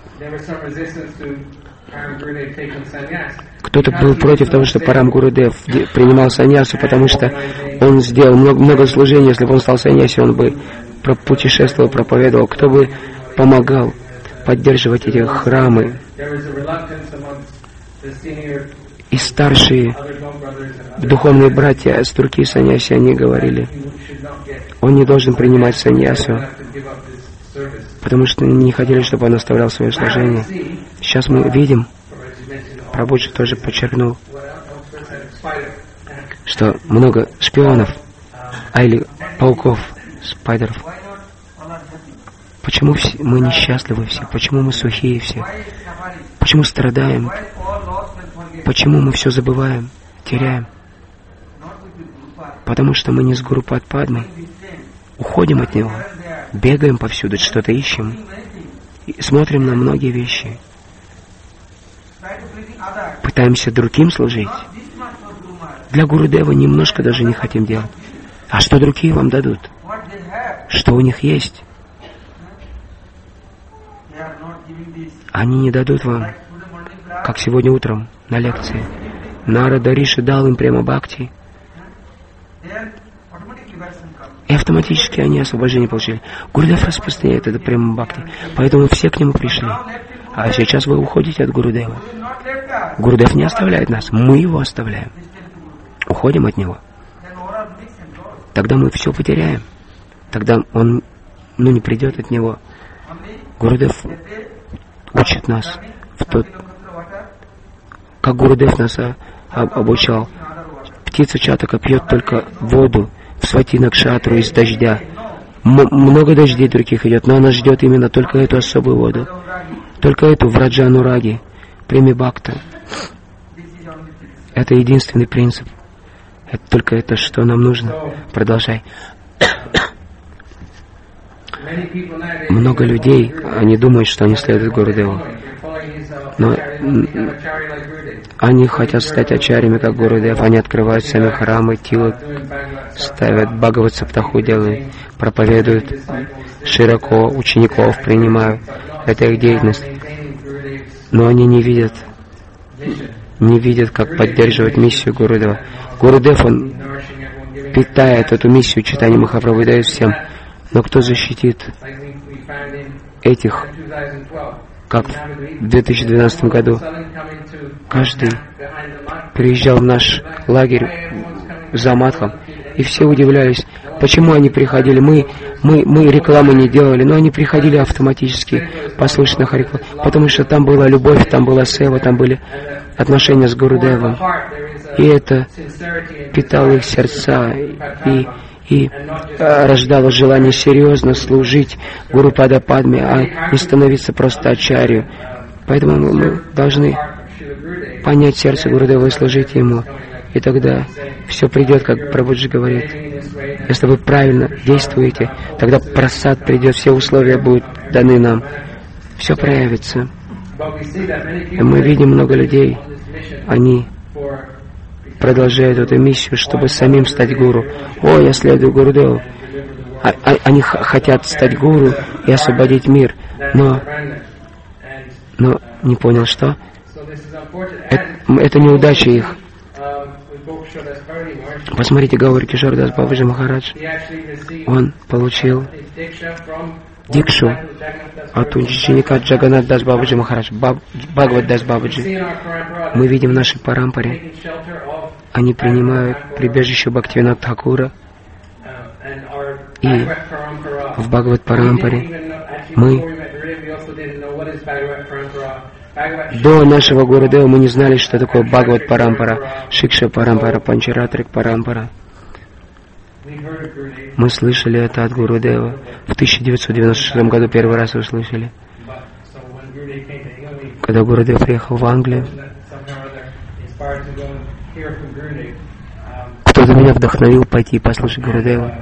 Кто-то был против того, что Парам Гурудев принимал саньясу, потому что он сделал много служений. Если бы он стал саньяси, он бы путешествовал, проповедовал. Кто бы помогал поддерживать эти храмы? И старшие духовные братья с Турки саньяси, они говорили, он не должен принимать саньясу, потому что не хотели, чтобы он оставлял свое служение. Сейчас мы видим, Прабхуджи тоже подчеркнул, что много шпионов, или пауков, спайдеров. Почему мы несчастливы все? Почему мы сухие все? Почему страдаем? Почему мы все забываем, теряем? Потому что мы не с Гуру Падмой. Уходим от него, бегаем повсюду, что-то ищем, и смотрим на многие вещи. Пытаемся другим служить. Для Гурудева немножко даже не хотим делать. А что другие вам дадут? Что у них есть? Они не дадут вам, как сегодня утром на лекции. Нарада Риши дал им прямо бхакти. И автоматически они освобождение получили. Гурудев распространяет это прямо бхакти. Поэтому все к нему пришли. А сейчас вы уходите от Гурудева. Гурудев не оставляет нас, мы его оставляем. Уходим от него. Тогда мы все потеряем. Тогда он не придет от него. Гурудев учит нас как Гурудев нас обучал. Птица Чатака пьет только воду в Свати Накшатру из дождя. Много дождей других идет, но она ждет именно только эту особую воду. Только эту в Раджанураги, Преми Бхакта. Это единственный принцип. Это только это, что нам нужно. Продолжай. Много людей, они думают, что они следуют Гурудеву, но они хотят стать ачарьями, как Гурудев. Они открывают сами храмы, тилок, ставят Бхагават Саптаху, делают, проповедуют широко, учеников принимают. Это их деятельность. Но они не видят, как поддерживать миссию Гурудева. Гурудев, он питает эту миссию читания Махапрабху, дает всем. Но кто защитит этих, как в 2012 году каждый приезжал в наш лагерь за Мадхом, и все удивлялись, почему они приходили. Мы рекламы не делали, но они приходили автоматически послушать на Харикла, потому что там была любовь, там была сева, там были отношения с Гурудевом, и это питало их сердца и рождало желание серьезно служить Гуру Пада Падме, а не становиться просто ачарью. Поэтому мы должны понять сердце Гурудева и служить ему. И тогда все придет, как Прабхуджи говорит. Если вы правильно действуете, тогда прасад придет, все условия будут даны нам. Все проявится. И мы видим много людей, они продолжают эту миссию, чтобы самим стать гуру. О, я следую Гурудеву. Они хотят стать гуру и освободить мир, но не понял, что это неудача их. Посмотрите, Гаури Кишор Дас Бабаджи Махарадж. Он получил дикшу от ученика Джаганат Дас Бабаджи Махарадж, Бхагават Дас Бабаджи. Мы видим в нашей парампаре, они принимают прибежище Бхактивинод Тхакура. И в Бхагават Парампаре мы до нашего Гурудева мы не знали, что такое Бхагават Парампара, Шикша Парампара, Панчаратрик Парампара. Мы слышали это от Гурудева. В 1996 году первый раз услышали. Когда Гурудев приехал в Англию, кто-то меня вдохновил пойти и послушать Гурудева.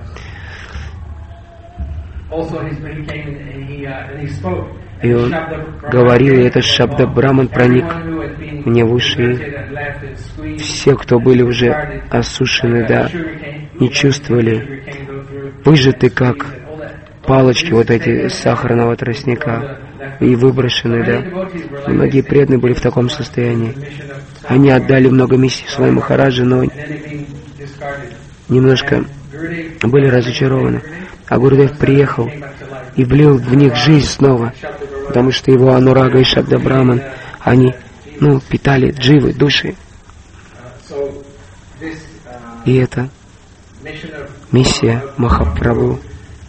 И он говорил, и этот Шабда Браман проник мне в уши. Все, кто были уже осушены, да, не чувствовали, выжаты как палочки вот эти из сахарного тростника и выброшены, да. Многие преданные были в таком состоянии. Они отдали много миссий своему Махараджу, но немножко были разочарованы. А Гурудев приехал и влил в них жизнь снова, потому что его Анурага и Шабда Браман, они, питали дживы, души. И это миссия Махапрабху.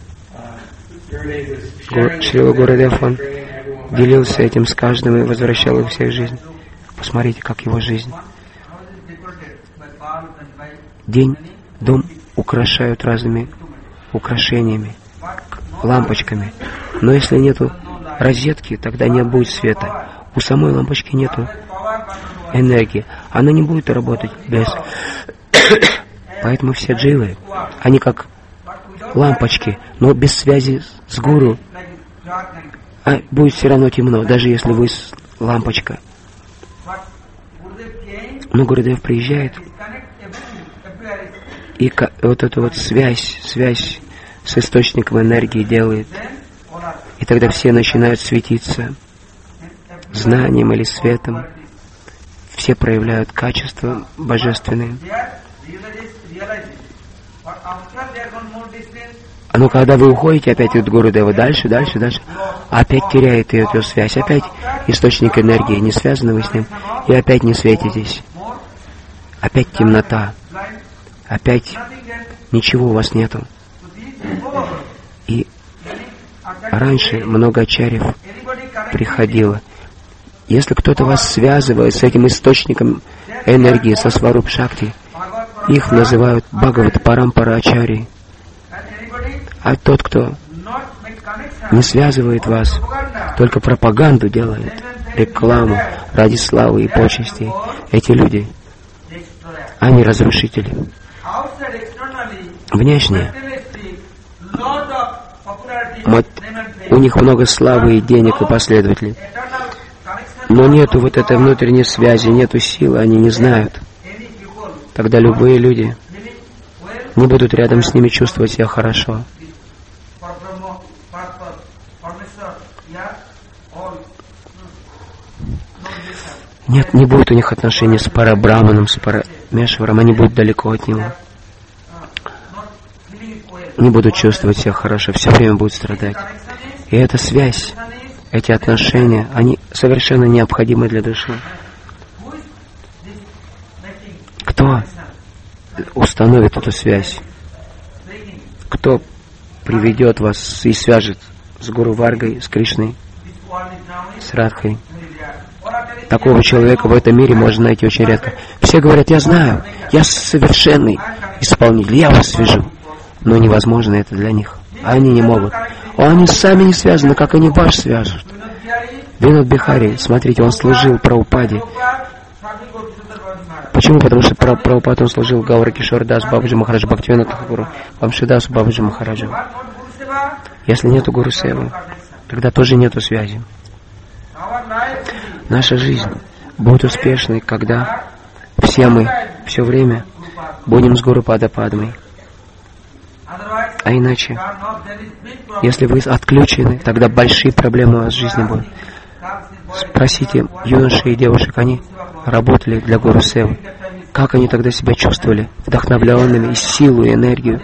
Шрила Гурудев, он делился этим с каждым и возвращал их всех в жизнь. Посмотрите, как его жизнь. Дом украшают разными украшениями, лампочками. Но если нету розетки, тогда не будет света. У самой лампочки нету энергии. Она не будет работать без... Поэтому все дживы, они как лампочки, но без связи с гуру. Будет все равно темно, даже если вы лампочка. Но Гурудев приезжает, и вот эту вот связь с источником энергии делает. И тогда все начинают светиться знанием или светом. Все проявляют качества божественные. Но когда вы уходите опять от Гурудева дальше, опять теряет эту связь, опять источник энергии, не связаны вы с ним, и опять не светитесь. Опять темнота. Опять ничего у вас нету. И раньше много ачарьев приходило. Если кто-то вас связывает с этим источником энергии, со Сваруб Шакти, их называют Бхагават Парампара Ачарьи. А тот, кто не связывает вас, только пропаганду делает, рекламу ради славы и почести, эти люди, они разрушители. Внешне у них много славы и денег и последователей. Но нету вот этой внутренней связи, нету силы, они не знают. Тогда любые люди не будут рядом с ними чувствовать себя хорошо. Нет, не будет у них отношений с Парабраманом, с Парамешваром, они будут далеко от него. Не будут чувствовать себя хорошо, все время будут страдать. И эта связь, эти отношения, они совершенно необходимы для души. Кто установит эту связь? Кто приведет вас и свяжет с Гуру Варгой, с Кришной, с Радхой? Такого человека в этом мире можно найти очень редко. Все говорят: я знаю, я совершенный исполнитель, я вас свяжу. Но невозможно это для них. Они не могут. Они сами не связаны, как они вас свяжут. Винод Бихари, смотрите, он служил Прабхупаде. Почему? Потому что Прабхупад он служил Гаура Кишор Дас, Бабаджи Махараджа, Бхактивинода Тхакуру, Вамшидасу, Бабаджи Махараджа. Если нету Гуру Севы, тогда тоже нету связи. Наша жизнь будет успешной, когда все мы все время будем с Гуру Падападмой. А иначе, если вы отключены, тогда большие проблемы у вас в жизни будут. Спросите юношей и девушек, они работали для Гуру Севы. Как они тогда себя чувствовали? Вдохновленными, и силу, и энергию.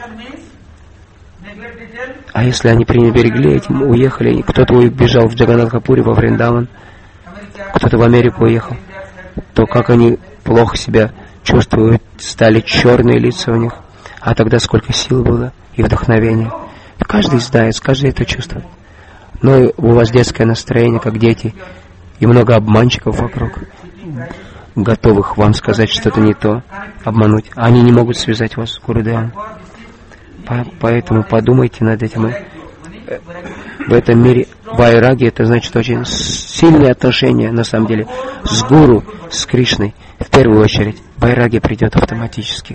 А если они пренебрегли этим, уехали, кто-то убежал в Джаганнатхапури, во Вриндаван, кто-то в Америку уехал, то как они плохо себя чувствуют, стали черные лица у них. А тогда сколько сил было и вдохновения. Каждый знает, каждый это чувствует. Но у вас детское настроение, как дети, и много обманщиков вокруг, готовых вам сказать что-то не то, обмануть. Они не могут связать вас с Гурудевом. Поэтому подумайте над этим. В этом мире вайраги — это значит очень сильные отношения, на самом деле, с Гуру, с Кришной. В первую очередь, вайраги придет автоматически.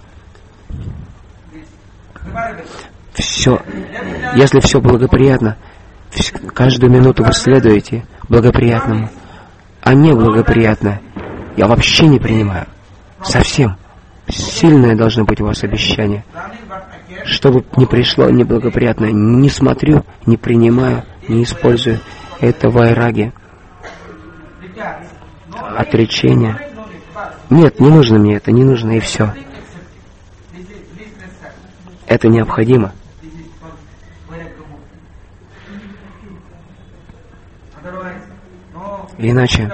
Все. Если все благоприятно, каждую минуту вы следуете благоприятному. А неблагоприятное я вообще не принимаю. Совсем. Сильное должно быть у вас обещание. Что бы ни пришло неблагоприятное, не смотрю, не принимаю, не использую. Это вайраги. Отречение. Нет, не нужно мне это, не нужно, и все. Это необходимо. Иначе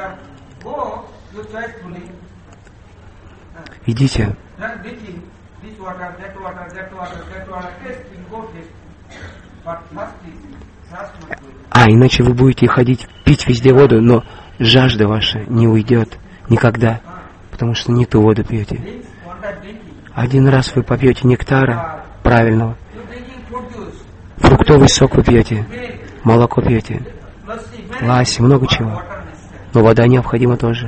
идите. Иначе вы будете ходить, пить везде воду, но жажда ваша не уйдет никогда, потому что не ту воду пьете. Один раз вы попьете нектара правильного, фруктовый сок вы пьете, молоко пьете, ласси, много чего. Но вода необходима тоже.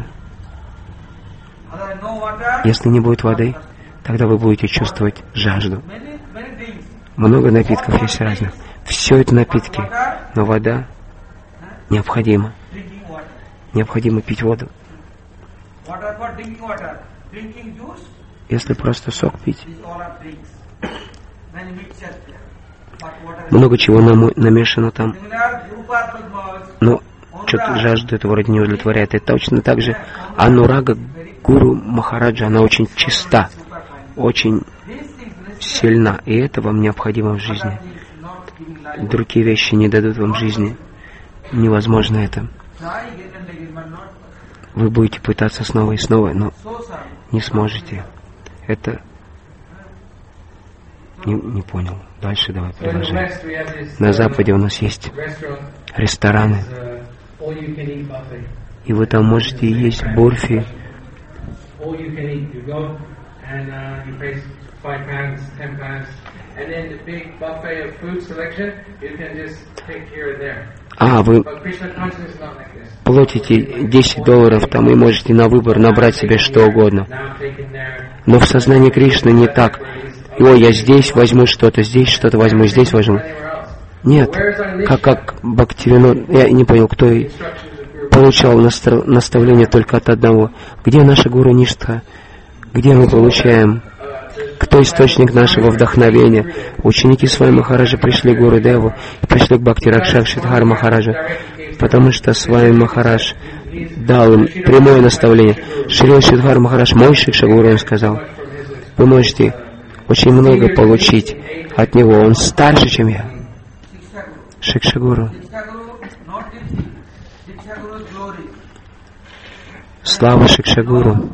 Если не будет воды, тогда вы будете чувствовать жажду. Много напитков есть разных. Все это напитки, но вода необходима. Необходимо пить воду. Если просто сок пить, много чего намешано там, но что-то жажду это вроде не удовлетворяет. И точно так же Анурага Гуру Махараджа, она очень чиста, очень сильна, и это вам необходимо в жизни. Другие вещи не дадут вам жизни. Невозможно это. Вы будете пытаться снова и снова, но не сможете. Это... Не понял. Дальше давай продолжим. На Западе у нас есть рестораны, и вы там можете есть бурфи. Вы платите $10 там и можете на выбор набрать себе что угодно. Но в сознании Кришны не так. Ой, я здесь возьму что-то, здесь что-то возьму, здесь возьму. Нет, как Бхактивинод, я не понял, кто получал наставление только от одного. Где наша Гуру Ништха? Где мы получаем? Кто источник нашего вдохновения? Ученики Свами Махараджа пришли к Гуру Деву, пришли к Бхакти Ракшакшидхар Махараджу, потому что Свами Махарадж дал им прямое наставление. Шрила Шидхар Махарадж, мой Шикшагуру, он сказал, вы можете очень много получить от него, он старше, чем я. Шикшагуру. Слава Шикшагуру.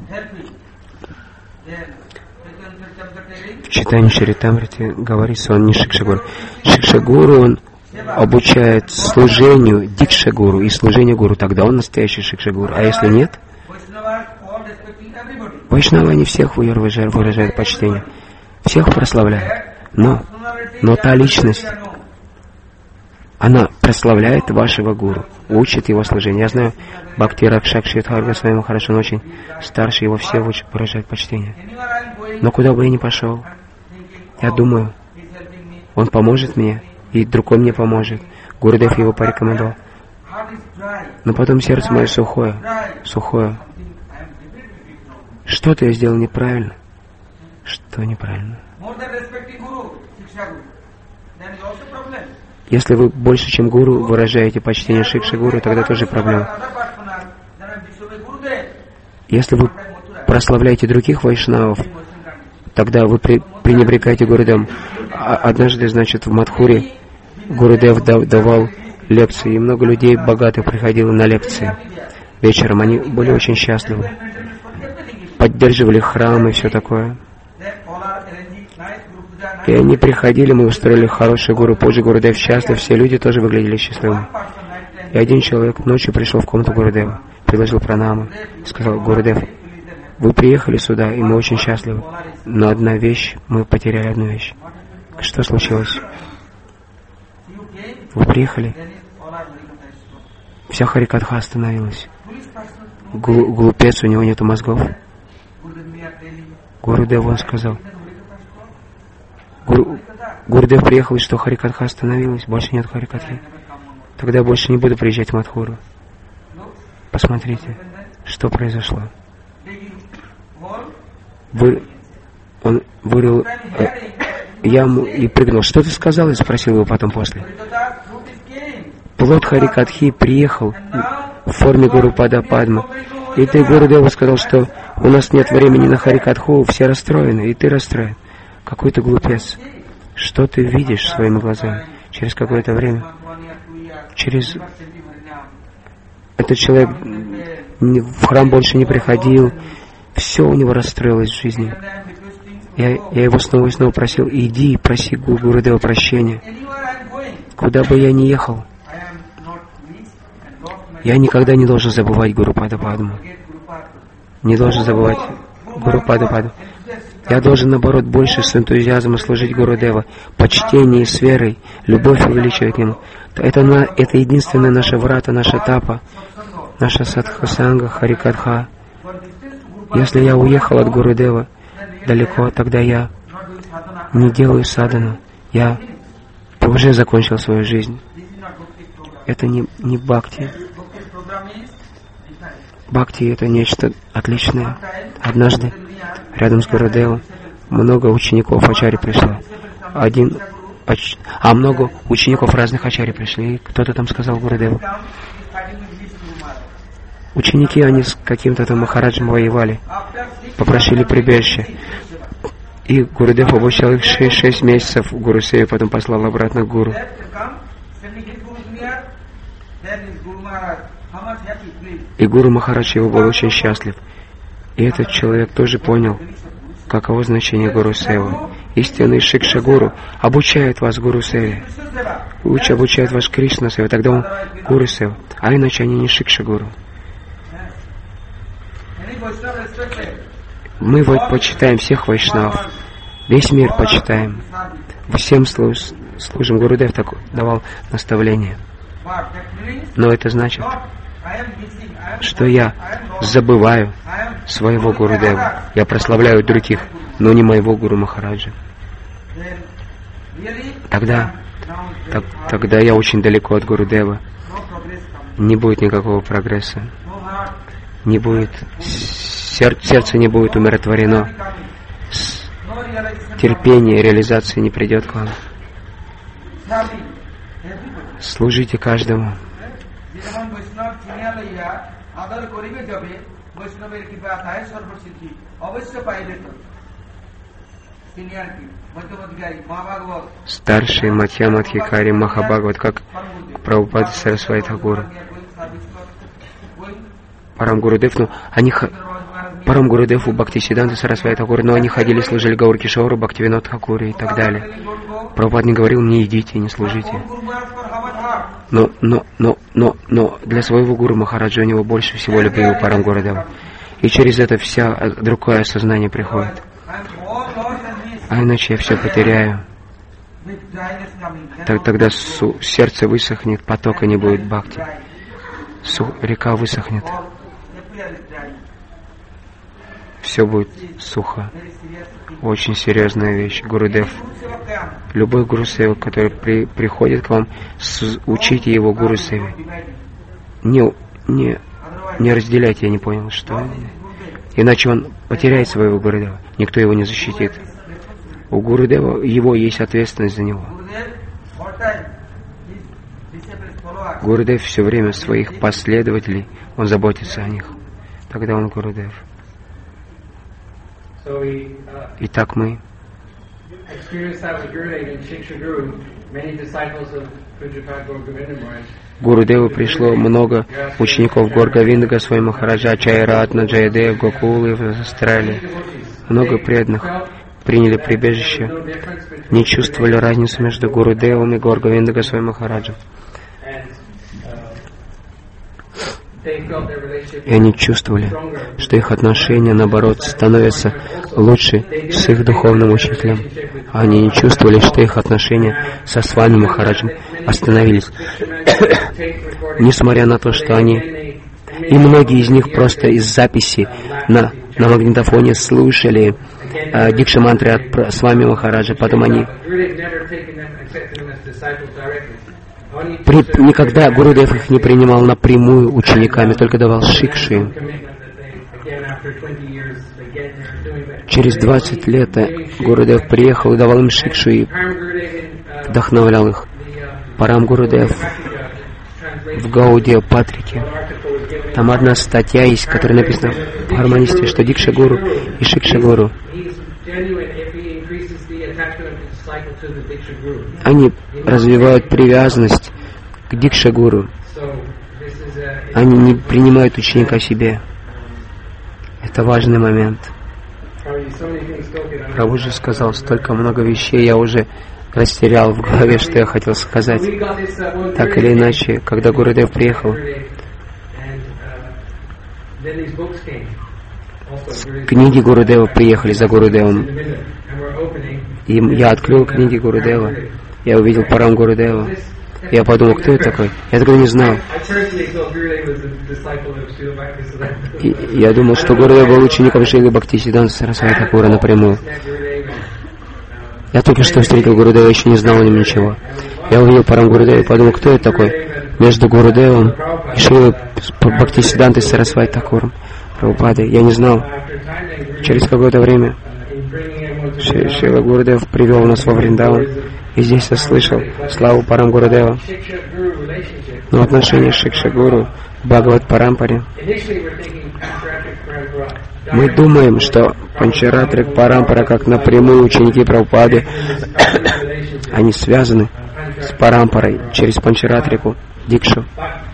В читании Чаритамрити говорится, он не Шикшагуру. Шикшагуру, он обучает служению Дикшагуру и служению Гуру. Тогда он настоящий Шикшагуру. А если нет, Вайшнавы, они всех выражают почтение. Всех прославляют. Но та личность, она прославляет вашего Гуру, учит его служению. Я знаю, Бхакти Ракшакшидхар Госвами Махарадж, он очень старше, его все выражают почтение. Но куда бы я ни пошел, я думаю, он поможет мне, и другой мне поможет. Гурудев его порекомендовал. Но потом сердце мое сухое. Что-то я сделал неправильно. Что неправильно? Если вы больше, чем Гуру, выражаете почтение Шикшагуру, тогда тоже проблема. Если вы прославляете других вайшнавов, тогда вы пренебрегаете Гурудевом. Однажды, значит, в Мадхуре Гурудев давал лекции, и много людей богатых приходило на лекции. Вечером они были очень счастливы. Поддерживали храм и все такое. И они приходили, мы устроили хороший Гуру. Позже Гурудев счастлив, все люди тоже выглядели счастливыми. И один человек ночью пришел в комнату Гурудева, предложил пранаму, сказал: Гурудев, вы приехали сюда, и мы очень счастливы. Но одна вещь, мы потеряли одну вещь. Что случилось? Вы приехали, вся Харикатха остановилась. Глупец, у него нету мозгов. Гурудев, он сказал. Гурудев приехал, и что Харикатха остановилась, больше нет Харикатхи. Тогда я больше не буду приезжать в Мадхуру. Посмотрите, что произошло. Он вырыл яму и прыгнул. Что ты сказал? И спросил его потом после. Плод Харикатхи приехал в форме Гурупада Падма. И ты, Гурудеву, сказал, что у нас нет времени на Харикатху, все расстроены, и ты расстроен. Какой ты глупец. Что ты видишь своими глазами? Через какое-то время. Этот человек в храм больше не приходил. Все у него расстроилось в жизни. Я его снова и снова просил: иди, проси Гурудева прощения. Куда бы я ни ехал, я никогда не должен забывать Гурупада Падму. Не должен забывать Гурупада Падму. Я должен, наоборот, больше с энтузиазмом служить Гурудева, почтение с верой, любовь увеличивать к нему. Это единственная наша врата, наша тапа, наша садхасанга, Харикатха. Если я уехал от Гурудева далеко, тогда я не делаю садану. Я уже закончил свою жизнь. Это не бхакти. Бхакти — это нечто отличное. Однажды рядом с Гурудевом много учеников Ачарьи пришло. Много учеников разных Ачарьи пришли. И кто-то там сказал Гурудеву. Ученики, они с каким-то там Махараджем воевали, попросили прибежище. И Гурудев обучал их 6 месяцев в Гурусеве, потом послал обратно к Гуру. И Гуру Махарадж его был очень счастлив. И этот человек тоже понял, каково значение Гуру Севы. Истинный Шикша Гуру обучает вас Гуру Севе. Обучает вас Кришна Севе, тогда он Гуру Сева. А иначе они не Шикша Гуру. Мы вот почитаем всех вайшнавов. Весь мир почитаем. Всем служим. Гурудев так давал наставление. Но это значит, что я забываю своего Гурудева. Я прославляю других, но не моего Гуру Махараджа. Тогда тогда я очень далеко от Гурудева. Не будет никакого прогресса. Не будет, сердце не будет умиротворено. Терпение, реализация не придет к вам. Служите каждому. Старший Мадхьямадхикари Махабхагават, как Прабхупада Сарасвати Тхакур. Парам Гурудев, Парам Гурудев у Бхактисиданта Сарасвати Тхакур, но они ходили, служили Гаур Кишору, Бхактивинод Тхакуре и так далее. Прабхупада не говорил: не идите, не служите. Но для своего гуру Махараджа у него больше всего любил Парам Гурудева. И через это другое осознание приходит. А иначе я все потеряю. Тогда сердце высохнет, потока не будет бхакти. Река высохнет. Все будет сухо. Очень серьезная вещь. Гурудев. Любой гурусева, который приходит к вам, учите его гурусеве. Не разделяйте, я не понял, что. Иначе он потеряет своего Гурудева. Никто его не защитит. У Гурудева его есть ответственность за него. Гурудев все время своих последователей, он заботится о них. Тогда он Гурудев. Итак, мы Гурудеву пришло много учеников Гор Говинда Госвами Махараджа, Чайратна, Джаядев, Гокулы в Австралии. Много преданных приняли прибежище, не чувствовали разницу между Гурудевом и Гор Говинда Госвами Махараджем. И они чувствовали, что их отношения, наоборот, становятся лучше с их духовным учителем. Они не чувствовали, что их отношения со Свами Махараджем остановились. Несмотря на то, что они... И многие из них просто из записи на магнитофоне слушали дикша-мантры от Свами Махараджа. Потом они... Никогда Гурудев их не принимал напрямую учениками, только давал шикши. Через 20 лет Гурудев приехал и давал им шикшу и вдохновлял их. Парам Гурудев в Гаудия Патрике. Там одна статья есть, которая написана в Хармонисте, что Дикша Гуру и Шикша Гуру, они развивают привязанность к Дикша Гуру. Они не принимают ученика себе. Это важный момент. Прабху же сказал, столько много вещей я уже растерял в голове, что я хотел сказать. Так или иначе, когда Гурудев приехал, книги Гурудева приехали за Гурудевом. И я открыл книги Гурудева. Я увидел Парам Гурудева. Я подумал, кто это такой? Я такого не знал. И я думал, что Гурудев был учеником Шрилы Бхактисиданта Сарасвати Тхакура напрямую. Я только что встретил Гурудева, еще не знал о нем ничего. Я увидел Парам Гурудева и подумал, кто это такой? Между Гурудевом и Шрилой Бхактисидантой Сарасвати Тхакуром, Прабхупадой. Я не знал. Через какое-то время Шрила Гурудев привел нас во Вриндаван, и здесь я слышал славу Парам Гурудева. Но отношение Шикша Гуру к Бхагават Парампаре. Мы думаем, что Панчаратрик Парампара, как напрямую ученики Прабхупады, они связаны с Парампарой через Панчаратрику, Дикшу.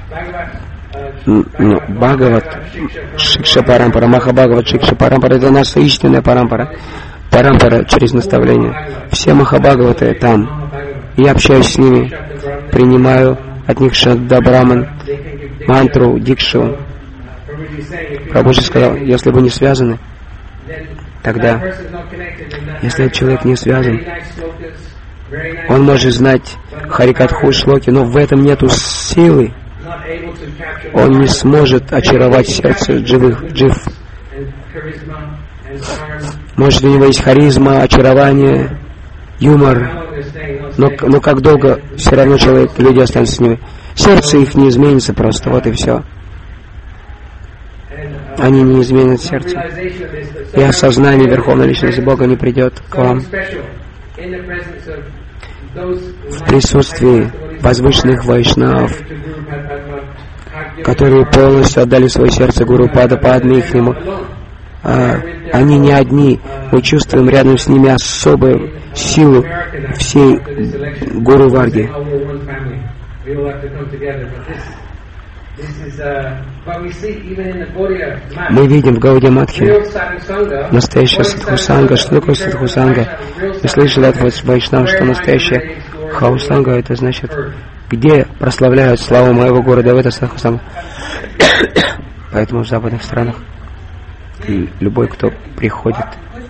Но Бхагават, Шикша Парампара, Махабхагават, Шикша Парампара — это наша истинная Парампара. Парампара через наставление. Все Махабхагаваты там. Я общаюсь с ними, принимаю от них Шадда Браман, мантру, дикшу. Прабху же сказал, если вы не связаны, тогда, если человек не связан, он может знать Харикатху, шлоки, но в этом нету силы. Он не сможет очаровать сердце джив. Может, у него есть харизма, очарование, юмор, Но как долго все равно люди останутся с ними. Сердце их не изменится просто, вот и все. Они не изменят сердце. И осознание Верховной Личности Бога не придет к вам. В присутствии возвышенных вайшнав, которые полностью отдали свое сердце Гуру Падме ихнему, они не одни. Мы чувствуем рядом с ними особую силу всей Гуру Варги. Мы видим в Гаудия Матхе настоящая садхусанга. Что такое садхусанга? Мы слышали от вайшнав, что настоящая хаусанга, это значит, где прославляют славу моего города, в это садхусанга. Поэтому в западных странах любой, кто приходит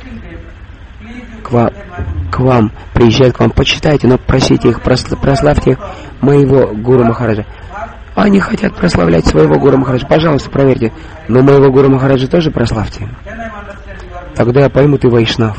к вам, приезжает к вам, почитайте, но просите их, прославьте моего Гуру Махараджа. Они хотят прославлять своего Гуру Махараджа. Пожалуйста, проверьте. Но моего Гуру Махараджа тоже прославьте. Тогда я пойму, ты вайшнав.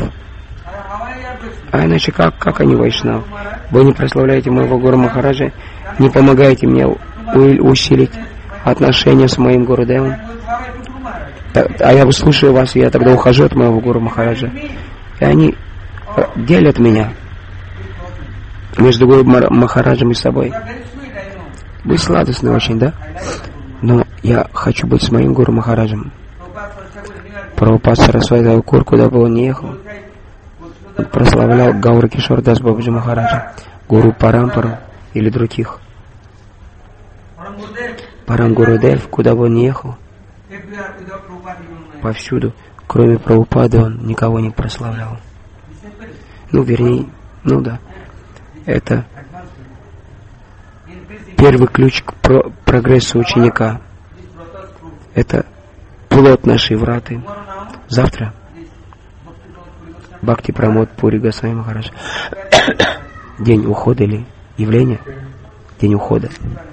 А иначе как они вайшнав? Вы не прославляете моего Гуру Махараджа, не помогаете мне усилить отношения с моим Гурудевом. А я слушаю вас, и я тогда ухожу от моего Гуру Махараджа. И они делят меня между Гуру Махараджем и собой. Вы сладостны очень, да? Но я хочу быть с моим Гуру Махараджем. Прабхупад Сарасвати Такур, куда бы он ни ехал, прославлял Гаура Кишор Дас Бабаджи Махараджа, Гуру Парампару или других. Парам Гурудев, куда бы он ни ехал, повсюду, кроме Прабхупады, он никого не прославлял. Да. Это первый ключ к прогрессу ученика. Это плод нашей враты. Завтра Бхакти Прамод Пури Госвами Махарадж. День ухода или явление? День ухода.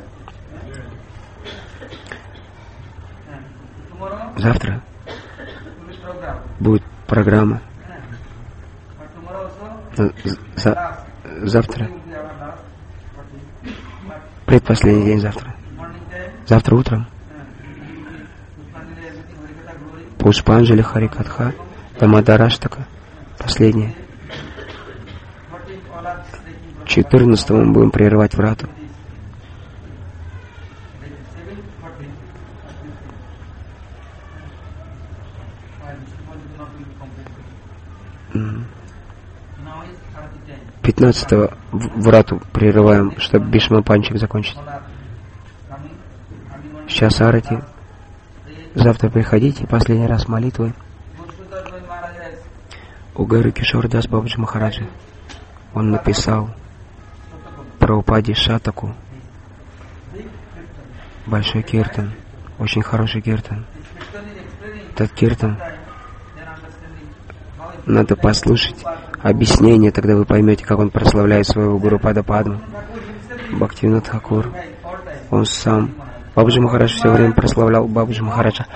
Завтра будет программа. Завтра. Предпоследний день завтра. Завтра утром. Пушпанджали Харикатха, Дамадараштака. Последнее. 14-го мы будем прерывать врату. Mm. 15-го врату прерываем, чтобы Бишма-панчик закончить. Сейчас арати. Завтра приходите, последний раз молитвы. У Гуру Кишор Дас Бабаджи Махараджа. Он написал Прабхупаде Шатаку. Большой киртан. Очень хороший киртан. Этот киртан надо послушать объяснение, тогда вы поймете, как он прославляет своего Гуру Пада Падму. Бхактивинод Тхакур. Он сам. Бабаджи Махарадж все время прославлял Бабаджи Махараджа.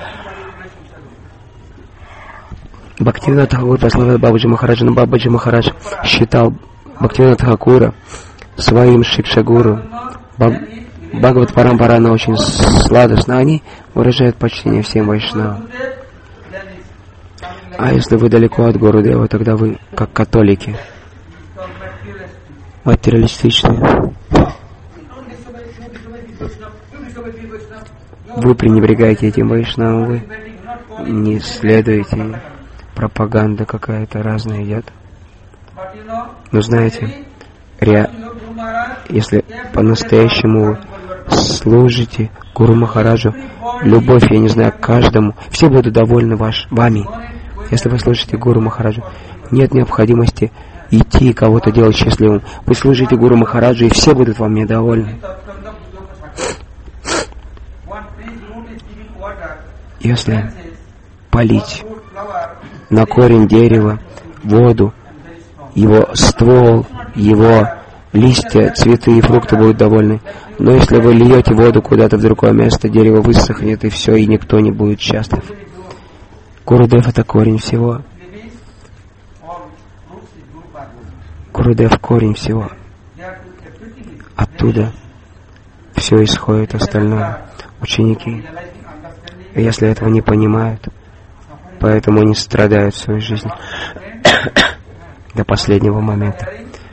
Бхактивинод Тхакур прославлял Бабаджи Махараджа, но Бабаджи Махарадж считал Бхактивинод Тхакура своим Шикшагуру. Бхагават Парампара, она очень сладостна. Они выражают почтение всем вайшнавам. А если вы далеко от Гурудева, тогда вы как католики, материалистичные. Вы пренебрегаете этим вайшнавам, вы не следуете, пропаганда какая-то разная идет. Но знаете, если по-настоящему вы служите Гуру Махараджу, любовь, я не знаю, каждому, все будут довольны вами. Если вы служите Гуру Махараджу, нет необходимости идти кого-то делать счастливым. Вы служите Гуру Махараджу, и все будут вам недовольны. Если полить на корень дерева воду, его ствол, его листья, цветы и фрукты будут довольны. Но если вы льете воду куда-то в другое место, дерево высохнет, и все, и никто не будет счастлив. Гурудев — это корень всего. Гурудев — корень всего. Оттуда все исходит остальное. Ученики, если этого не понимают, поэтому они страдают в своей жизни до последнего момента.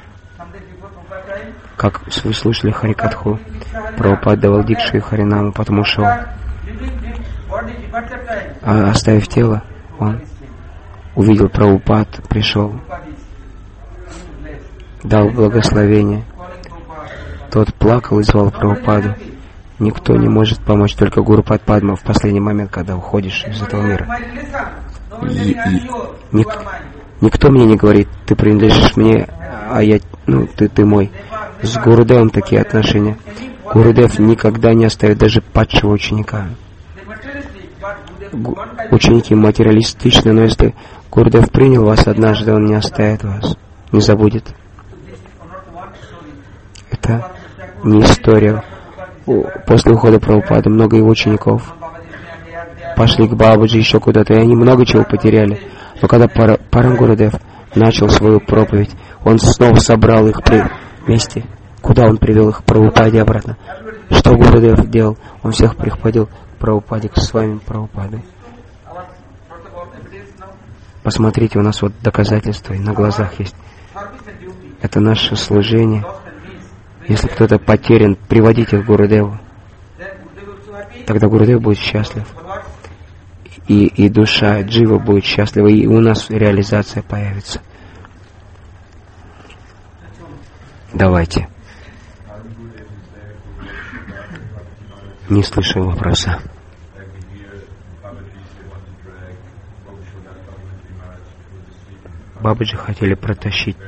Как вы слушали Харикатху, Прабхупада давал дикшу и Харинаму, потому что оставив тело, он увидел Прабхупад, пришел, дал благословение. Тот плакал и звал Прабхупаду. Никто не может помочь, только Гуру Падма в последний момент, когда уходишь из этого мира. Никто мне не говорит, ты принадлежишь мне, а я, ты мой. С Гурудевом такие отношения. Гурудев никогда не оставит даже падшего ученика. Ученики материалистичны, но если Гурудев принял вас однажды, он не оставит вас, не забудет. Это не история. После ухода Прабхупады много его учеников пошли к Бабаджи, еще куда-то, и они много чего потеряли. Но когда Парам Гурудев начал свою проповедь, он снова собрал их вместе. Куда он привел их? К Прабхупаде обратно. Что Гурудев делал? Он всех приходил к Прабхупаде, к своим Прабхупаде. Посмотрите, у нас вот доказательства и на глазах есть. Это наше служение. Если кто-то потерян, приводите к Гурудеву. Тогда Гурудев будет счастлив. И душа Джива будет счастлива, и у нас реализация появится. Давайте. Не слышу вопроса. Бабаджи хотели протащить.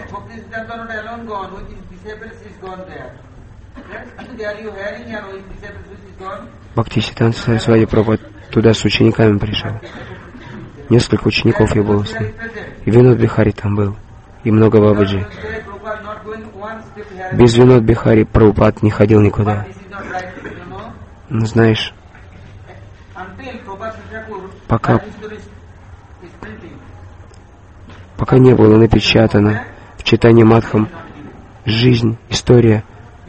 Бхактисиданта Сарасвати Прабхупада туда с учениками пришел. Несколько учеников его было с ним. И Винод Бихари там был. И много Бабаджи. Без Винод Бихари Прабхупад не ходил никуда. Но знаешь, пока не было напечатано в Чайтанья Мадхам жизнь, история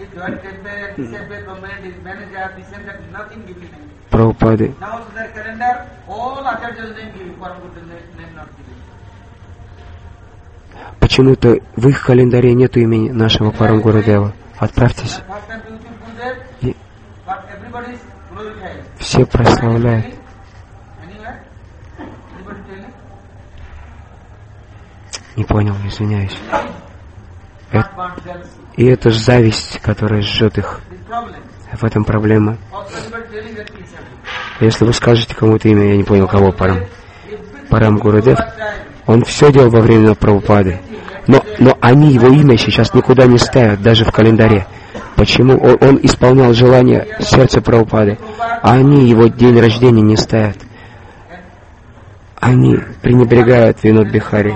Прабхупады. Почему-то в их календаре нет имени нашего Парам Гурудева. Отправьтесь. И все прославляют. Не понял, извиняюсь. И это же зависть, которая жжет их. В этом проблема. Если вы скажете кому-то имя, я не понял, кого Парам Гурудев, он все делал во время Прабхупады. Но они его имя сейчас никуда не ставят, даже в календаре. Почему? Он исполнял желание сердца Прабхупады, а они его день рождения не ставят. Они пренебрегают Винод Бихари.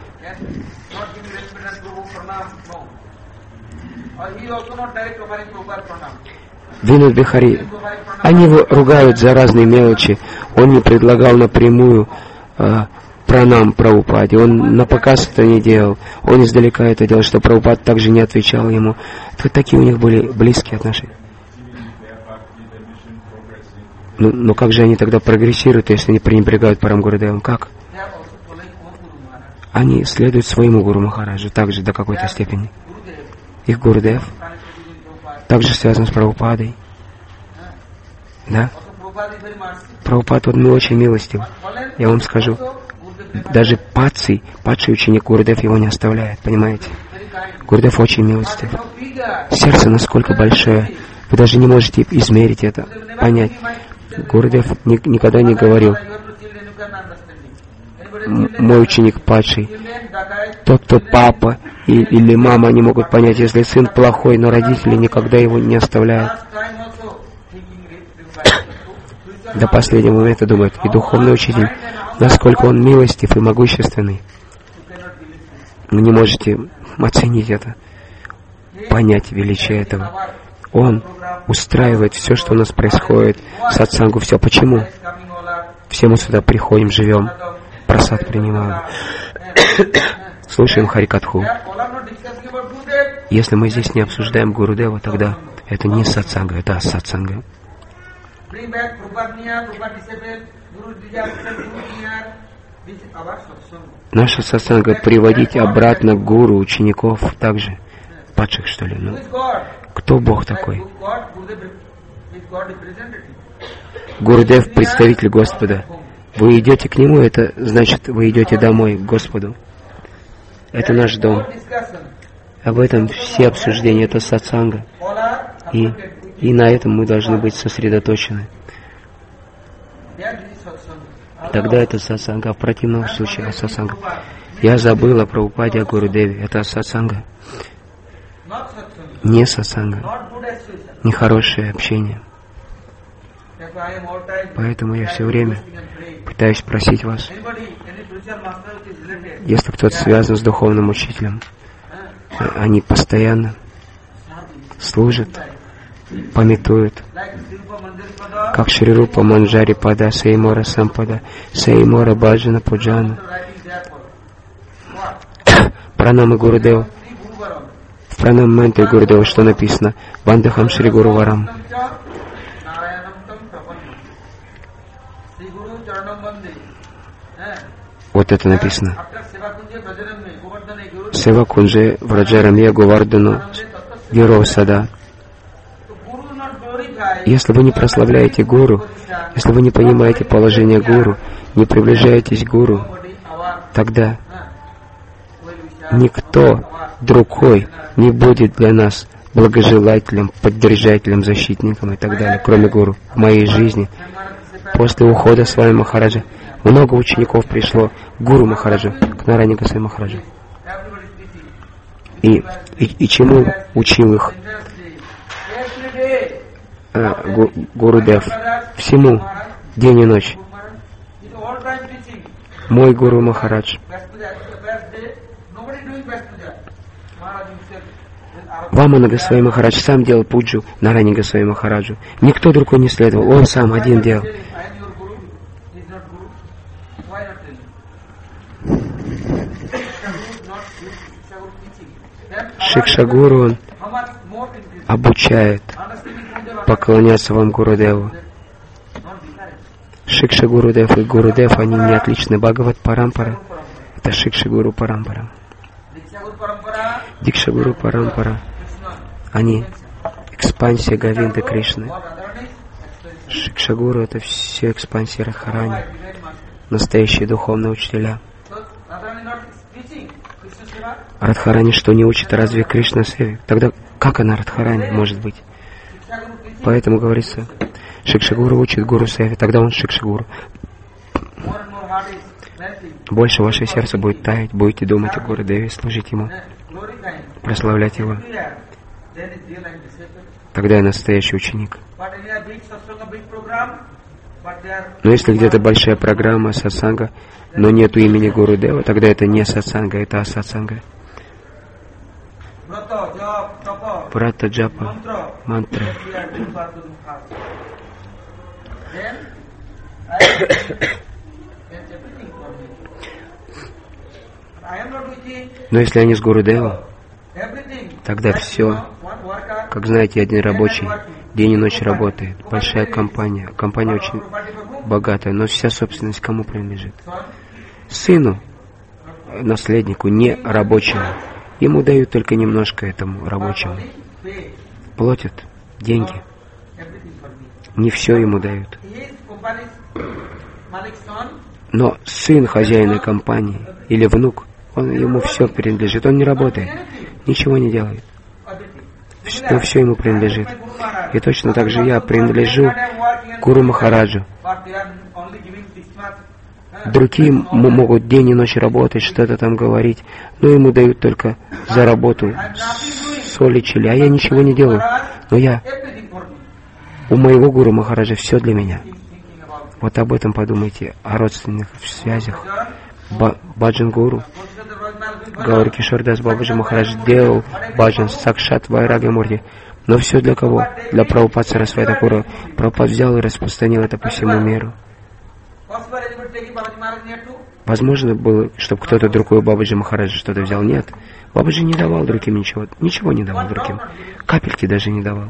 Винод Бихари, они его ругают за разные мелочи. Он не предлагал напрямую пранам Прабхупаде. Он на показ это не делал. Он издалека это делал, что Прабхупад также не отвечал ему. Такие у них были близкие отношения. Но как же они тогда прогрессируют, если они пренебрегают Парам Гурудевом? Как? Они следуют своему Гуру Махараджу, также до какой-то степени. Их Гурудев также связан с Прабхупадой. Да? Прабхупад, он очень милостив. Я вам скажу, даже падший ученик Гурудев его не оставляет, понимаете? Гурудев очень милостив. Сердце насколько большое, вы даже не можете измерить это, понять. Гурудев никогда не говорил: мой ученик падший. Тот, кто папа или мама, не могут понять, если сын плохой, но родители никогда его не оставляют. До последнего момента думают. И духовный учитель, насколько он милостив и могущественный. Вы не можете оценить это, понять величие этого. Он устраивает все, что у нас происходит, сатсангу, все. Почему? Все мы сюда приходим, живем, прасад принимаем, слушаем Харикатху. Если мы здесь не обсуждаем Гурудева, тогда это не сатсанга, это асатсанга. Наша сатсанга приводить обратно гуру, учеников также, падших что ли. Ну, кто Бог такой? Гурудев — представитель Господа. Вы идете к Нему, это значит, вы идете домой, к Господу. Это наш дом. Об этом все обсуждения, это сатсанга. И на этом мы должны быть сосредоточены. Тогда это сатсанга, а в противном случае асатсанга. Я забыл о Прабхупаде, о Гурудеве. Это асатсанга. Не сатсанга. Нехорошее общение. Поэтому я все время пытаюсь просить вас, если кто-то связан с духовным учителем, они постоянно служат, памятуют, как Шри Рупа Манджари Пада, Сеймора Сампада, Сеймора Баджана Пуджана. Пранамы Гурудева. В Пранам Мантре Гурудева что написано? Вандахам Шри Гуру Варам. Вот это написано. Сева Кунже Враджарамья Гувардану Геро Сада. Если вы не прославляете Гуру, если вы не понимаете положение Гуру, не приближаетесь к Гуру, тогда никто другой не будет для нас благожелателем, поддержателем, защитником и так далее, кроме Гуру. В моей жизни, после ухода с вами Махараджа, много учеников пришло к Гуру Махараджу, к Нараяне Госвами Махараджу. И чему учил их Гурудев? Всему, день и ночь. Мой Гуру Махарадж. Вамана Госвами Махарадж сам делал пуджу Нараяне Госвами Махараджу. Никто другой не следовал, он сам один делал. Шикша-гуру, он обучает поклоняться вам Гурудеву. Шикша-гурудев и Гурудев, они не отличны. Бхагават Парампара — это Шикша-гуру Парампара. Дикша-гуру Парампара — они экспансия Говинды Кришны. Шикша-гуру — это все экспансии Радхарани, настоящие духовные учителя. Радхарани что не учит, разве Кришна Севе? Тогда как она Радхарани может быть? Поэтому говорится, Шикша-гуру учит Гуру Севе, тогда он Шикша-гуру. Больше ваше сердце будет таять, будете думать о Гурудеве, служить ему, прославлять его. Тогда я настоящий ученик. Но если где-то большая программа сатсанга, но нету имени Гурудева, тогда это не сатсанга, это асатсанга. Брата джапа, мантра. Но если они с Гурудевом, тогда все, как знаете, один рабочий день и ночь работает. Большая компания. Компания очень богатая, но вся собственность кому принадлежит? Сыну, наследнику, не рабочему. Ему дают только немножко этому рабочему. Платят деньги. Не все ему дают. Но сын хозяина компании или внук, ему все принадлежит. Он не работает, ничего не делает. Но все ему принадлежит. И точно так же я принадлежу Гуру Махараджу. Другие могут день и ночь работать, что-то там говорить, но ему дают только за работу соль и чили, а я ничего не делаю. Но у моего Гуру Махараджа все для меня. Вот об этом подумайте, о родственных связях. Баджан Гуру, Гаур Кишордас Бабаджи Махарадж делал баджан Сакшат Вайраги Мурти. Но все для кого? Для Прабхупады Сарасвати Такура. Прабхупад взял и распространил это по всему миру. Возможно было, чтобы кто-то другой Бабаджи Махараджа что-то взял. Нет. Бабаджи не давал другим ничего. Ничего не давал другим. Капельки даже не давал.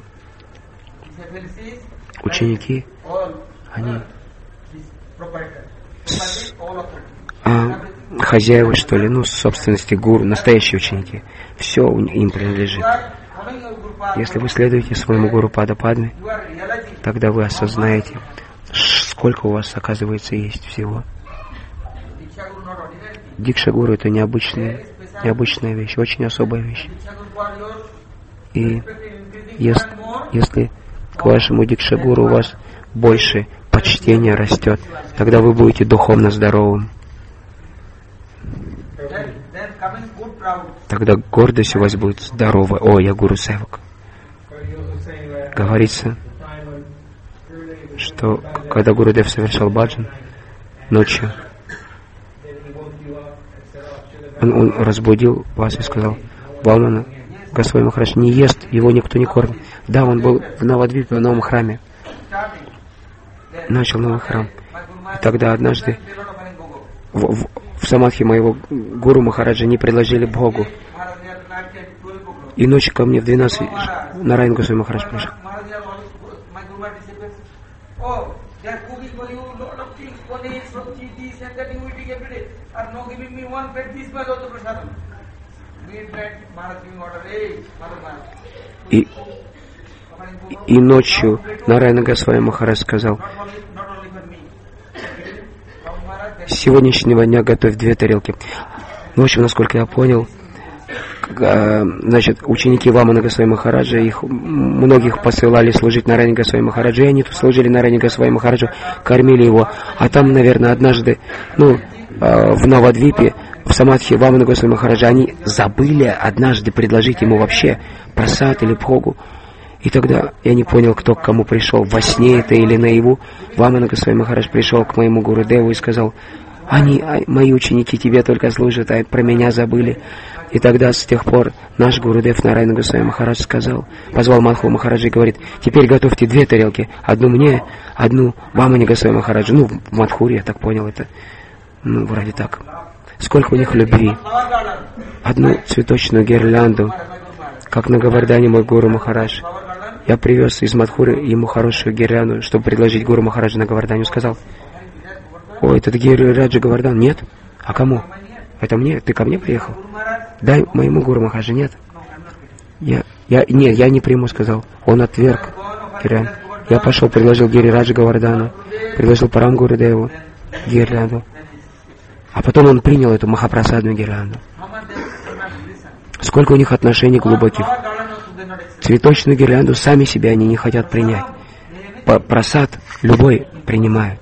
Ученики, они хозяева, что ли, собственности гуру, настоящие ученики. Все им принадлежит. Если вы следуете своему гуру Падападме, тогда вы осознаете, сколько у вас, оказывается, есть всего. Дикша гуру — это необычная вещь, очень особая вещь. И если к вашему дикша гуру у вас больше почтения растет, тогда вы будете духовно здоровым. Тогда гордость у вас будет здоровая. О, я гуру севак. Говорится, что когда Гурудев совершал баджан ночью, он разбудил вас и сказал: Вамана, Госвами Махарадж не ест, его никто не кормит. Да, он был в Навадвипе, в новом храме. Начал новый храм. И тогда однажды в самадхи моего гуру Махараджа не предложили Богу. И ночью ко мне в 12 Нараян Госвами Махарадж пришел. И ночью Нараяна Госвами Махарадж сказал: с сегодняшнего дня готовь 2 тарелки. В общем, насколько я понял, значит, ученики Вамана Госвами Махараджа, их многих посылали служить Нараяне Госвами Махараджу, и они тут служили Нараяне Госвами Махараджу, кормили его. А там, наверное, однажды, в Навадвипе, в самадхи Вамана Госвами Махараджа, они забыли однажды предложить ему вообще прасад или бхогу. И тогда я не понял, кто к кому пришел, во сне это или наяву. Вамана Госвами Махарадж пришел к моему Гурудеву и сказал: мои ученики тебе только служат, а про меня забыли. И тогда с тех пор наш Гурудев Нараяна Госвами Махарадж позвал Мадху Махараджа и говорит: теперь готовьте 2 тарелки, одну мне, одну Вамане Госвами Махараджу. В Мадхуре, я так понял это. Вроде так. Сколько у них любви. Одну цветочную гирлянду, как на Говардане мой Гуру Махарадж. Я привез из Мадхуры ему хорошую гирлянду, чтобы предложить Гуру Махараджа на Говардане. Он сказал: ой, это Гирираджа Говардан. Нет? А кому? Это мне? Ты ко мне приехал? Дай моему Гуру Махараджа. Нет? Я не приму, сказал. Он отверг гирлянду. Я пошел, предложил Гирираджа Говардану, предложил Парам Гурудеву гирлянду. А потом он принял эту махапрасадную гирлянду. Сколько у них отношений глубоких. Цветочную гирлянду сами себя они не хотят принять. Прасад любой принимают.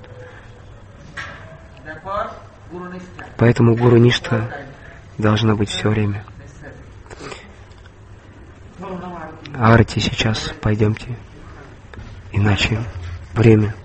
Поэтому гуру ништа должна быть все время. Арти сейчас, пойдемте. Иначе время.